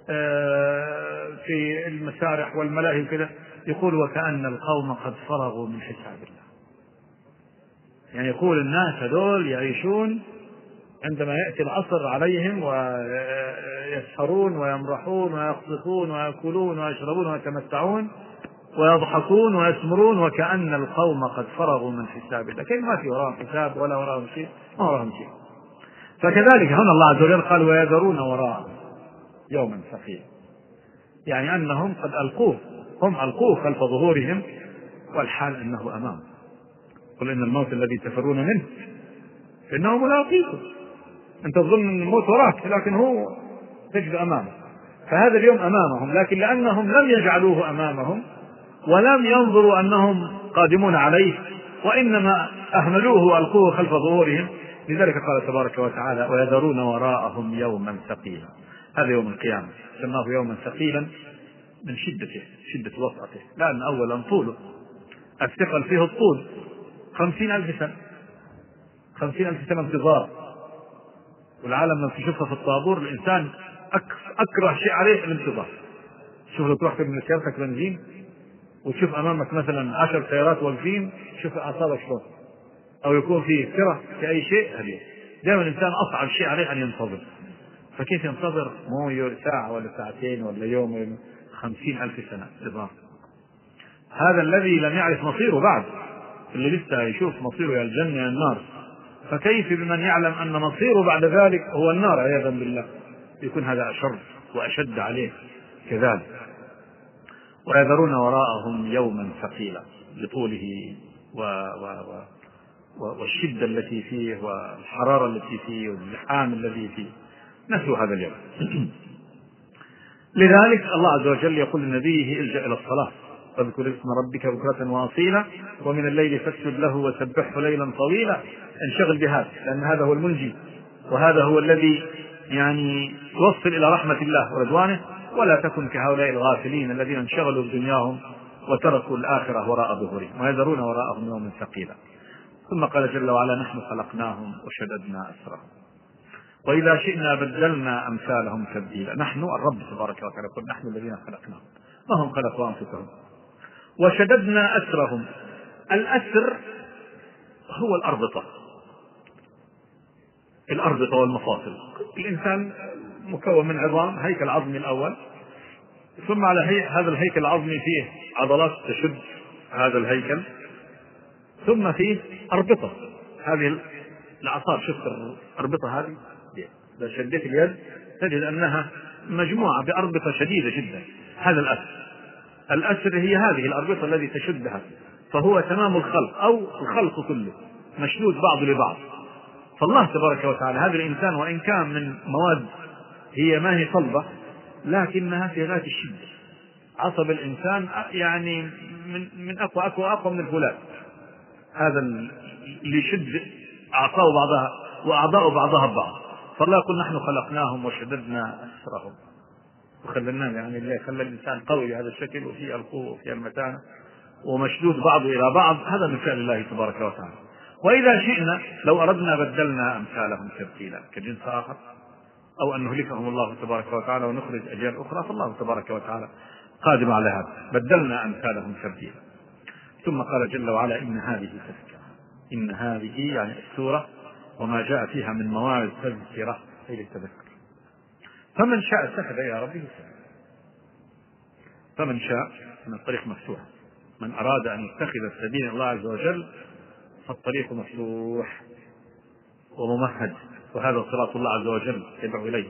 في المسارح والملاهي كذا، يقول: وكأن القوم قد فرغوا من حساب الله. يعني يقول الناس هذول يعيشون عندما يأتي العصر عليهم ويسهرون ويمرحون ويقصفون ويأكلون ويشربون ويتمتعون، ويضحكون ويسمرون وكأن القوم قد فرغوا من حساب الله. كيف ما في وراءهم حساب ولا وراءهم شيء؟ ما وراءهم شيء. فكذلك هنا الله عز وجل قال ويذرون وراءهم يوما ثقيلا، يعني أنهم قد ألقوه، هم ألقوه خلف ظهورهم والحال أنه أمامهم. قل إن الموت الذي تفرون منه إنه ملاقيكم. أنت تظن أن الموت وراك لكن هو تجد أمامه. فهذا اليوم أمامهم، لكن لأنهم لم يجعلوه أمامهم ولم ينظروا أنهم قادمون عليه وإنما أهملوه وألقوه خلف ظهورهم، لذلك قال تبارك وتعالى ويذرون وراءهم يوما ثقيلا. هذا يوم القيامة سماه يوما ثقيلا من شدة وطأته، لأن أولا طوله، الثقل فيه الطول، 50,000 سنة، 50,000 سنة انتظار. والعالم لما تشوفها في الطابور الإنسان أكره شيء عليه الانتظار. شوف لو تروح من سيارتك بنزين وتشوف أمامك مثلا 10 سيارات واقفين، شوف أعصابك شلون، أو يكون في سرعة في أي شيء. هذه دائما الإنسان أصعب شيء عليه أن ينتظر. فكيف ينتظر مو ساعة ولا ساعتين ولا يوم ولا 50,000 سنة انتظار؟ هذا الذي لم يعرف مصيره بعد، اللي لسه يشوف مصيره يا الجنة يا النار، فكيف بمن يعلم أن مصيره بعد ذلك هو النار عياذا بالله؟ يكون هذا أشر وأشد عليه كذلك. ويذرون وراءهم يوما ثقيلا لطوله والشدة التي فيه والحرارة التي فيه والزحام الذي فيه، نسوا هذا اليوم. لذلك الله عز وجل يقول لنبيه الجأ إلى الصلاة فاذكر اسم ربك بكرة وأصيلا ومن الليل فاسجد له وسبحه ليلا طويلا. انشغل بهذا، لأن هذا هو المنجي، وهذا هو الذي يعني يوصل إلى رحمة الله ورضوانه. ولا تكن كهؤلاء الغافلين الذين انشغلوا بدنياهم وتركوا الآخرة وراء ظهورهم. ويذرون وراءهم يوما ثقيلا. ثم قال جل وعلا نحن خلقناهم وشددنا أسرهم وإذا شئنا بدلنا أمثالهم تبديلا. نحن الرب تبارك وتعالى يقول نحن الذين خلقناهم، ما هم خلقوا أنفسهم. وشددنا أسرهم. الأسر هو الأربطة والمفاصل. الإنسان مكون من عظام، هيكل عظمي الأول، ثم على هذا الهيكل العظمي فيه عضلات تشد هذا الهيكل، ثم فيه أربطة. هذه الأعصاب، شفت الأربطة هذه؟ إذا شديت اليد تجد أنها مجموعة بأربطة شديدة جدا. هذا الأسر هي هذه الأربطة التي تشدها، فهو تمام الخلق أو الخلق كله مشدود بعض لبعض. فالله تبارك وتعالى هذا الإنسان وإن كان من مواد هي ما هي صلبة لكنها في غاية الشدة. عصب الإنسان يعني من أقوى من الفولاذ، هذا اللي يشد أعصاب بعضها وأعضاء بعضها ببعض. فالله يقول نحن خلقناهم وشددنا أسرهم، وخلناهم يعني الله خلى الإنسان قوي بهذا الشكل وفيه القوة وفيه المتانة ومشدود بعضه إلى بعض. هذا من فعل الله تبارك وتعالى. وإذا شئنا لو أردنا بدلنا أمثالهم تبديلا كجنس آخر، أو أن نهلكهم الله تبارك وتعالى ونخرج أجيال أخرى، فالله تبارك وتعالى قادم على هذا. بدلنا أمثالهم تبديلا. ثم قال جل وعلا إن هذه تذكرة. إن هذه يعني السورة وما جاء فيها من مواعظ تذكرة أي للتذكر. فمن شاء اتخذ إلى ربه سبيلا. فمن شاء من الطريق مفتوح، من أراد أن يتخذ سبيل الله عز وجل فالطريق مفتوح وممهد، وهذا صراط الله عز وجل يدعو إليه.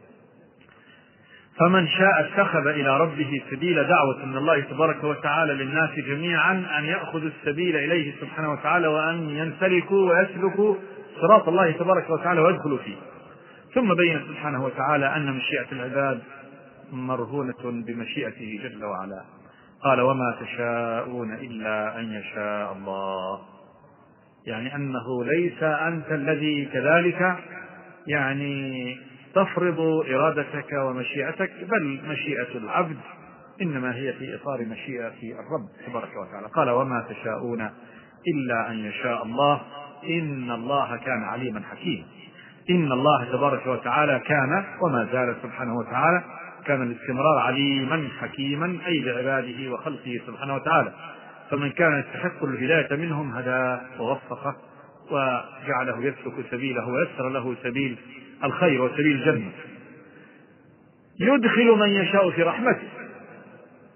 فمن شاء اتخذ إلى ربه سبيلا، دعوة من الله تبارك وتعالى للناس جميعا أن يأخذوا السبيل إليه سبحانه وتعالى، وأن ينسلكوا ويسلكوا صراط الله تبارك وتعالى ويدخلوا فيه. ثم بين سبحانه وتعالى أن مشيئة العباد مرهونة بمشيئته جل وعلا. قال وما تشاءون إلا أن يشاء الله، يعني أنه ليس أنت الذي كذلك يعني تفرض إرادتك ومشيئتك، بل مشيئة العبد إنما هي في إطار مشيئة الرب تبارك وتعالى. قال وما تشاءون إلا أن يشاء الله إن الله كان عليما حكيما. إن الله تبارك وتعالى كان وما زال سبحانه وتعالى كان الاستمرار عليما حكيما أي بعباده وخلقه سبحانه وتعالى. فمن كان يستحق الهداية منهم هداه ووفقه وجعله يسلك سبيله ويسر له سبيل الخير وسبيل الجنة. يدخل من يشاء في رحمته.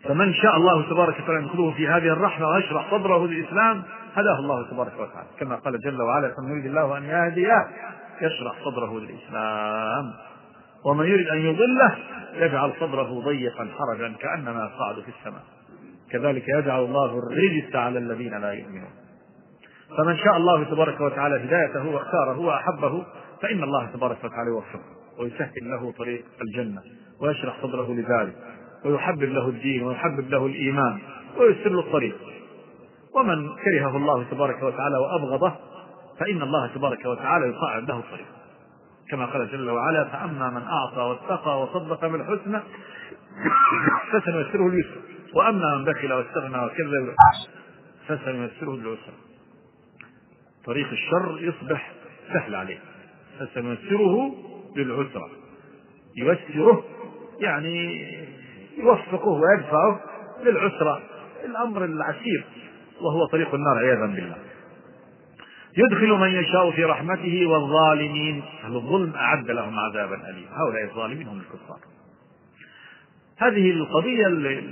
فمن شاء الله تبارك وتعالى أن يدخله في هذه الرحمة ويشرح صدره للإسلام هداه الله تبارك وتعالى، كما قال جل وعلا: فمن يريد الله أن يهديه يشرح صدره للإسلام ومن يريد أن يضله يجعل صدره ضيقا حرجا كأنما يصعد في السماء كذلك يجعل الله الرجس على الذين لا يؤمنون. فمن شاء الله تبارك وتعالى هدايته واختاره وأحبه فإن الله تبارك وتعالى يوفقه ويسهل له طريق الجنة ويشرح صدره لذلك ويحبب له الدين ويحبب له الإيمان ويسر له الطريق. ومن كرهه الله تبارك وتعالى وأبغضه فإن الله تبارك وتعالى يصعد له الطريق، كما قال جل وعلا: فأما من أعطى واتقى وصدق بالحسنى فسنيسره اليسرى وأما من بخل واستغنى وكذب فسنيسره للعسرى. طريق الشر يصبح سهل عليه، فسنيسره للعسرى. ييسره يعني يوفقه ويدفعه للعسرى، الأمر العسير وهو طريق النار عياذا بالله. يدخل من يشاء في رحمته والظالمين أهل الظلم أعد لهم عذابا أليما. هؤلاء الظالمين هم الكفار. هذه القضية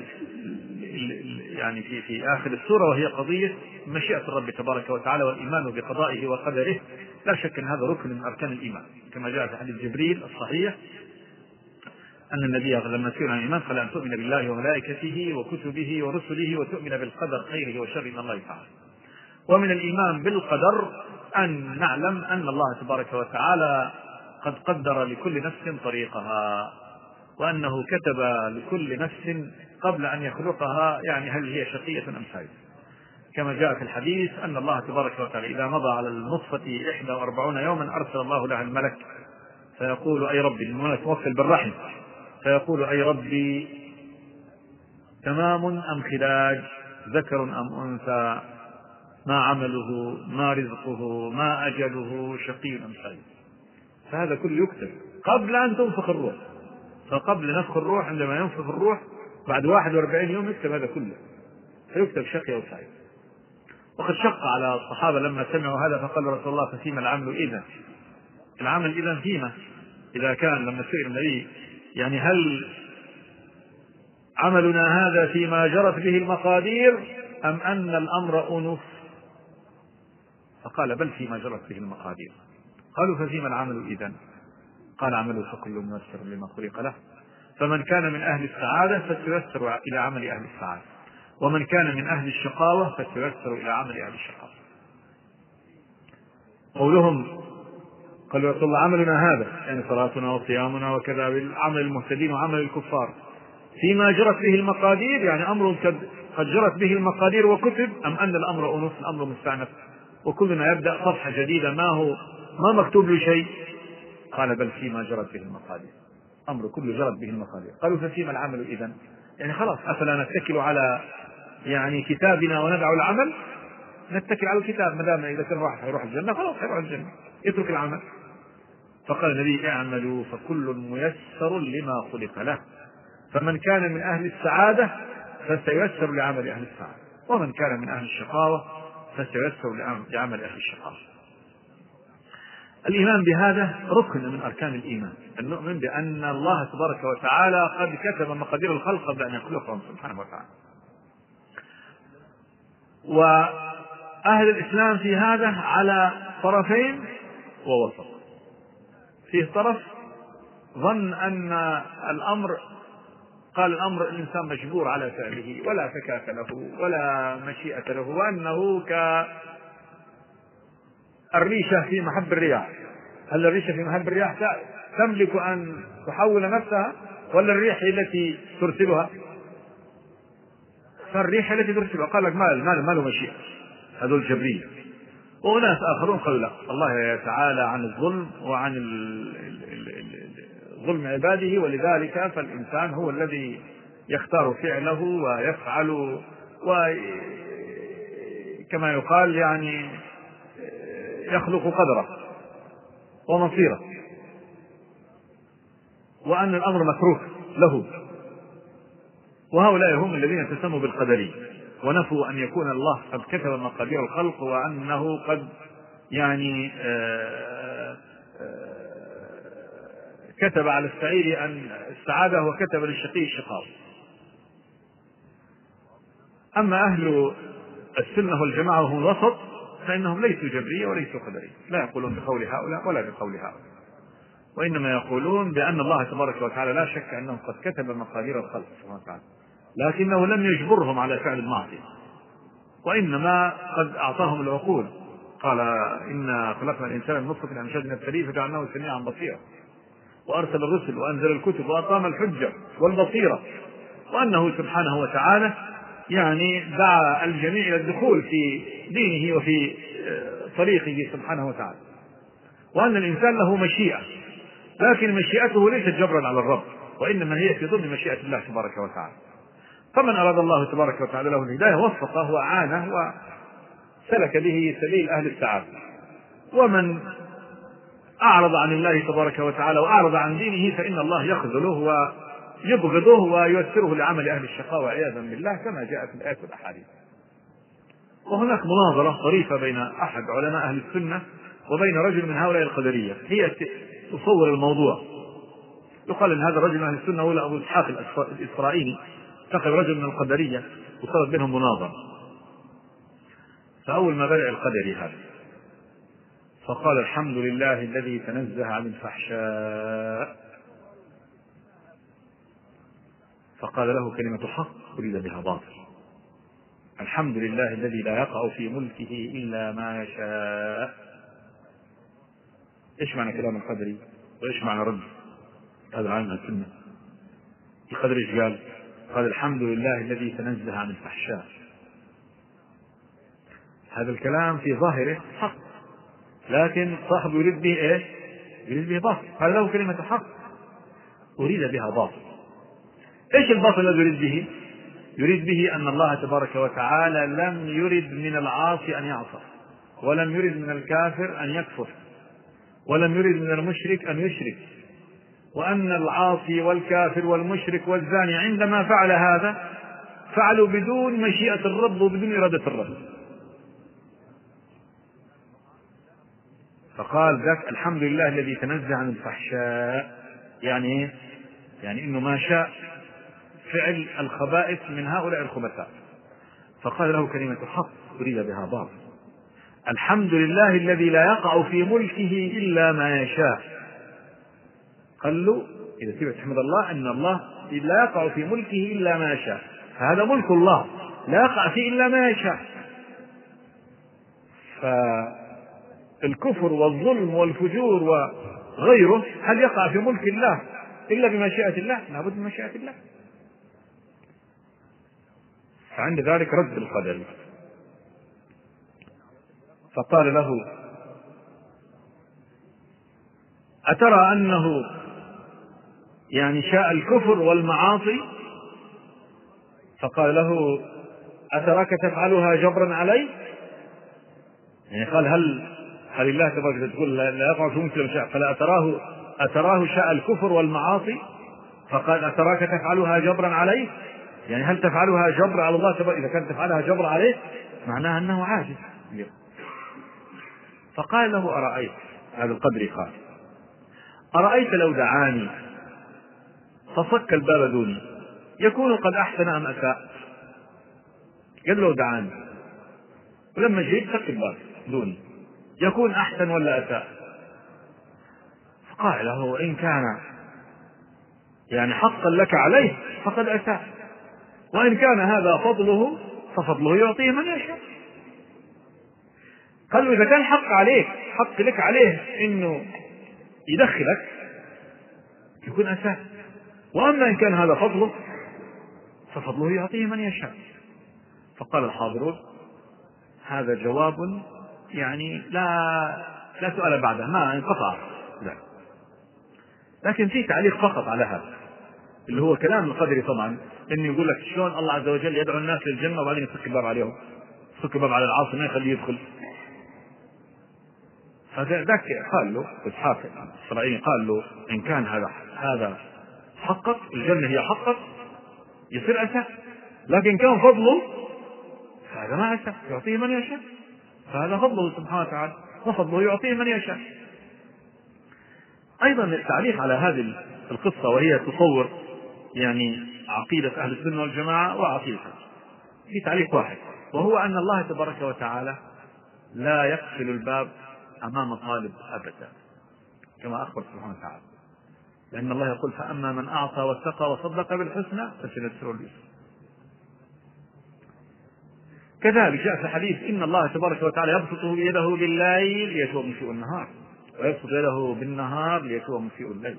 يعني في آخر السورة، وهي قضية مشيئة الرب تبارك وتعالى والإيمان بقضائه وقدره. لا شك أن هذا ركن من أركان الإيمان، كما جاء في حديث جبريل الصحيح أن النبي لما سئل عن الإيمان قال: أن تؤمن بالله وملائكته وكتبه ورسله وتؤمن بالقدر خيره وشره من الله تعالى. ومن الإيمان بالقدر أن نعلم أن الله تبارك وتعالى قد قدر لكل نفس طريقها، وأنه كتب لكل نفس قبل أن يخلقها يعني هل هي شقية أم سعيدة، كما جاء في الحديث أن الله تبارك وتعالى إذا مضى على النطفة 41 يوما أرسل الله لها الملك فيقول: أي ربي، الملك موكل بالرحم، فيقول: أي ربي، تمام أم خلاج، ذكر أم أنثى، ما عمله، ما رزقه، ما أجله، شقي أم سعيد. فهذا كله يكتب قبل أن تنفخ الروح. فقبل نفخ الروح عندما ينفخ الروح بعد 41 يوم يكتب هذا كله، فيكتب شقي أو سعيد. وقد شق على الصحابة لما سمعوا هذا فقال رسول الله: ففيما العمل إذن؟ العمل إذن فيما؟ إذا كان لما سئل النبي يعني هل عملنا هذا فيما جرت به المقادير أم أن الأمر أنف؟ فقال: بل فيما جرت به المقادير. قالوا: ففيما العمل إذن؟ قال: عمله فكل ميسر لما خلق له، فمن كان من أهل السعادة فسييسر إلى عمل أهل السعادة، ومن كان من أهل الشقاوة فسييسر إلى عمل أهل الشقاوة. قولهم قالوا: رسول الله عملنا هذا يعني صلاتنا وصيامنا وكذا بالعمل المهتدين وعمل الكفار فيما جرت به المقادير، يعني أمر قد جرت به المقادير وكتب، أم أن الأمر أنف، الأمر مستأنف وكلنا يبدأ صفحة جديدة ما مكتوب له شيء؟ قال: بل فيما جرت به المقادير، أمر كله جرت به المقادير. قالوا: ففيما العمل إذن؟ يعني خلاص أفلا نتكل على يعني كتابنا وندع العمل؟ نتكل على الكتاب، ما دام إذا كان واحد يروح الجنة خلاص يروح الجنة، يترك العمل. فقال النبي: اعملوا فكل ميسر لما خلق له، فمن كان من أهل السعادة فسييسر لعمل أهل السعادة، ومن كان من أهل الشقاوة فسييسر لعمل أهل الشقاوة. الإيمان بهذا ركن من أركان الإيمان، أن نؤمن بأن الله تبارك وتعالى قد كتب مقادير الخلق قبل أن يخلقهم سبحانه وتعالى. وأهل الإسلام في هذا على طرفين ووسط. فيه طرف ظن أن قال الأمر الإنسان مجبور على فعله ولا فكاك له ولا مشيئة له، وأنه كالريشة في محب الرياح. هل الريشة في محب الرياح تملك أن تحول نفسها ولا الريح التي ترسلها؟ فالريح التي ترسلها. قال لك ما له مشيئة، هذول الجبرية. وناس آخرون قالوا لا، الله تعالى عن الظلم وعن ظلم عباده، ولذلك فالإنسان هو الذي يختار فعله ويفعل، وكما يقال يعني يخلق قدره ومصيره، وأن الأمر متروك له. وهؤلاء هم الذين تسموا بالقدرية، ونفوا أن يكون الله قد كتب مقادير الخلق، وأنه قد يعني كتب على السعيد أن السعادة وكتب للشقي الشقاوة. أما أهل السنة والجماعة وهم الوسط فإنهم ليسوا جبرية وليسوا قدرية، لا يقولون بقول هؤلاء ولا بقول هؤلاء، وإنما يقولون بأن الله تبارك وتعالى لا شك أنه قد كتب مقادير الخلق سبحانه وتعالى، لكنه لم يجبرهم على فعل المعصية، وإنما قد أعطاهم العقول. قال إنا خلقنا الإنسان من نطفة أمشاج نبتليه فجعلناه سميعا بصيرا، وأرسل الرسل وأنزل الكتب وأقام الحجة والبصيرة، وأنه سبحانه وتعالى يعني دعا الجميع إلى الدخول في دينه وفي طريقه سبحانه وتعالى، وأن الإنسان له مشيئة، لكن مشيئته ليست جبرا على الرب، وإنما هي في ضمن مشيئة الله تبارك وتعالى. فمن أراد الله تبارك وتعالى له الهداية وفقه وأعانه وسلك به سبيل أهل السعادة، ومن أعرض عن الله تبارك وتعالى وأعرض عن دينه فإن الله يخذله ويبغضه وييسره لعمل أهل الشقاء وعياذا بالله كما جاء في الآيات والأحاديث. وهناك مناظرة طريفة بين أحد علماء أهل السنة وبين رجل من هؤلاء القدرية، هي تصور الموضوع. يقال أن هذا الرجل من أهل السنة هو أبو إسحاق الإسرائيلي، تقي رجل من القدرية وصارت بينهم مناظرة. فأول ما بدأ القدري هذا فقال الحمد لله الذي تنزه عن الفحشاء، فقال له كلمة حق أريد بها باطل، الحمد لله الذي لا يقع في ملكه إلا ما يشاء. إيش معنى كلام القدري وإيش معنى رد هذا العالم السنة؟ القدري إيش قال؟ قال الحمد لله الذي تنزه عن الفحشاء. هذا الكلام في ظاهره حق، لكن صاحب يريد به إيش؟ يريد به باطل. قال له كلمة حق أريد بها باطل. إيش الباطل الذي يريد به؟ يريد به أن الله تبارك وتعالى لم يرد من العاصي أن يعصى، ولم يرد من الكافر أن يكفر، ولم يرد من المشرك أن يشرك، وأن العاصي والكافر والمشرك والزاني عندما فعل هذا فعلوا بدون مشيئة الرب وبدون إرادة الرب. فقال ذاك الحمد لله الذي تنزه عن الفحشاء، يعني إنه ما شاء فعل الخبائث من هؤلاء الخبثاء. فقال له كلمة حق أريد بها باطل، الحمد لله الذي لا يقع في ملكه إلا ما يشاء. قال له إذا تبي تحمد الله أن الله لا يقع في ملكه إلا ما يشاء، فهذا ملك الله لا يقع فيه إلا ما يشاء. فالكفر والظلم والفجور وغيره هل يقع في ملك الله إلا بمشيئة الله؟ لابد من مشيئة الله. فعند ذلك رد القدر، فقال له أترى أنه شاء الكفر والمعاصي؟ فقال له أتراك تفعلها جبرا علي؟ قال هل الله تبارك تقول لا يقع في مثل شاء؟ قال أتراه شاء الكفر والمعاصي؟ فقال أتراك تفعلها جبرا عليه؟ هل تفعلها جبر على الله تبارك؟ إذا كانت تفعلها جبر عليه معناها أنه عاجز. فقال له أرأيت، هذا القدري قال أرأيت لو دعاني فصك الباب دوني يكون قد أحسن أم أساء؟ قال لو دعاني ولما جيت صك الباب دوني يكون أحسن ولا أساء؟ فقال له إن كان حقا لك عليه فقد أساء، وإن كان هذا فضله ففضله يعطيه من يشاء. قال له إذا كان حق لك عليه إنه يدخلك يكون أساء، وأما إن كان هذا فضله ففضله يعطيه من يشاء. فقال الحاضرون هذا جواب لا سؤال بعده، ما انقطع. لا، لكن في تعليق فقط على هذا اللي هو كلام القدري طبعا، إنه يقول لك شلون الله عز وجل يدعو الناس للجنة وبعدين يفك الباب عليهم، يفك الباب على العاصي ما يخليه يدخل. فذاك قال له إسحاق الإسرائيلي قال له إن كان هذا حقق الجنة هي حقق يصير أساء، لكن كان فضله فهذا ما أساء يعطيه من يشاء، فهذا فضله سبحانه وتعالى وفضله يعطيه من يشاء. أيضا التعليق على هذه القصة وهي تصور عقيدة أهل السنة والجماعة وعقيدة في تعليق واحد، وهو أن الله تبارك وتعالى لا يقفل الباب أمام طالب أبدا كما أخبر سبحانه وتعالى، لأن الله يقول فأما من أعطى واتقى وصدق بالحسنى فسنيسره لليسرى. كذلك جاء في الحديث إن الله تبارك وتعالى يبسط يده بالليل ليتوب مسيء النهار، ويبسط يده بالنهار ليتوب مسيء الليل،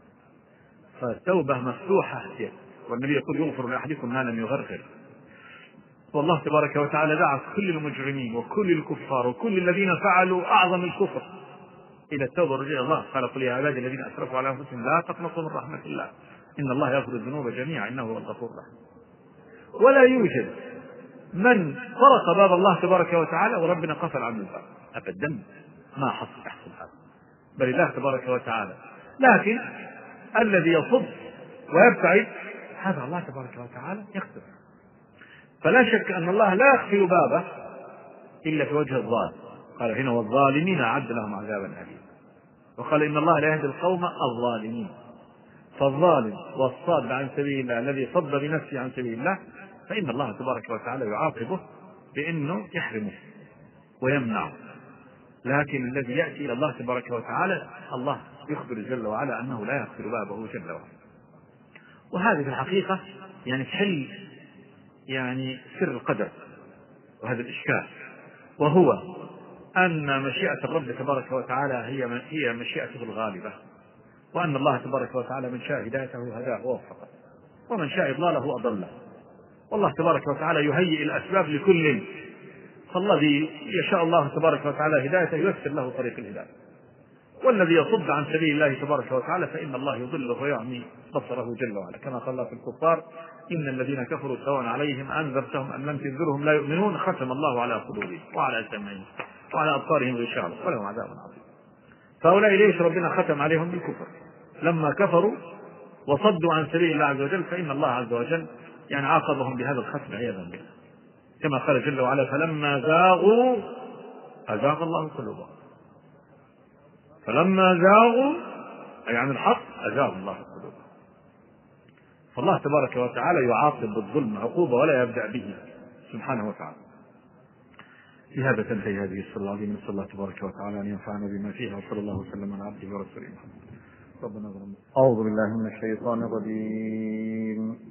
فالتوبة مفتوحة، والنبي يقول يغفر لأحدكم ما لم يغرغر. والله تبارك وتعالى دعا كل المجرمين وكل الكفار وكل الذين فعلوا أعظم الكفر إلى التوبة والرجوع إلى الله. قال قل يا عبادي الذين أسرفوا على أنفسهم لا تقنطوا من رحمة الله إن الله يغفر الذنوب جميعا إنه هو الغفور الرحيم. ولا يوجد من طرق باب الله تبارك وتعالى وربنا قفل عنه الباب أبدا، ما يحصل هذا، بل الله تبارك وتعالى. لكن الذي يصد ويبتعد هذا الله تبارك وتعالى يقدر. فلا شك أن الله لا يقفل بابه إلا في وجه الظالم، قال هنا والظالمين أعد لهم عذابا أليما، وقال إن الله لا يهدي القوم الظالمين. فالظالم والصاد عن سبيل الله الذي صد بنفسه عن سبيل الله فإن الله تبارك وتعالى يعاقبه بأنه يحرمه ويمنعه. لكن الذي يأتي إلى الله تبارك وتعالى الله يخبر جل وعلا أنه لا يغفر بابه جل وعلا. وهذه في الحقيقة يعني تحل يعني سر القدر وهذا الإشكال، وهو أن مشيئة الرب تبارك وتعالى هي مشيئته الغالبة، وأن الله تبارك وتعالى من شاء هدايته هداه ووفقه، ومن شاء إضلاله أضله. والله تبارك وتعالى يهيئ الأسباب لكل، فالذي يشاء الله تبارك وتعالى هدايته ييسر له طريق الهداية، والذي يصد عن سبيل الله تبارك وتعالى فإن الله يضله ويعمي بصره جل وعلا، كما قال الله في الكفار إن الذين كفروا سواء عليهم أنذرتهم أم لم تنذرهم لا يؤمنون ختم الله على قلوبهم وعلى سمعهم وعلى أبصارهم غشاوة ولهم عذاب عظيم. فهؤلاء ليش ربنا ختم عليهم بالكفر؟ لما كفروا وصدوا عن سبيل الله عز وجل فإن الله عز وجل يعني عاقبهم بهذا الختم عياذا بالله، كما قال جل وعلا فلما زاغوا أزاغ الله قلوبهم. فلما زاغوا أي عن الحق أزاغ الله قلوبهم. فالله تبارك وتعالى يعاقب بالظلم عقوبة ولا يبدأ به سبحانه وتعالى. بهذا تنتهي هذه السورة العظيمة. نسأل الله تبارك وتعالى أن ينفعنا بما فيها، وصلى الله وسلم على عبده ورسوله محمد. ربنا ظلمنا. أعوذ بالله من الشيطان الرجيم.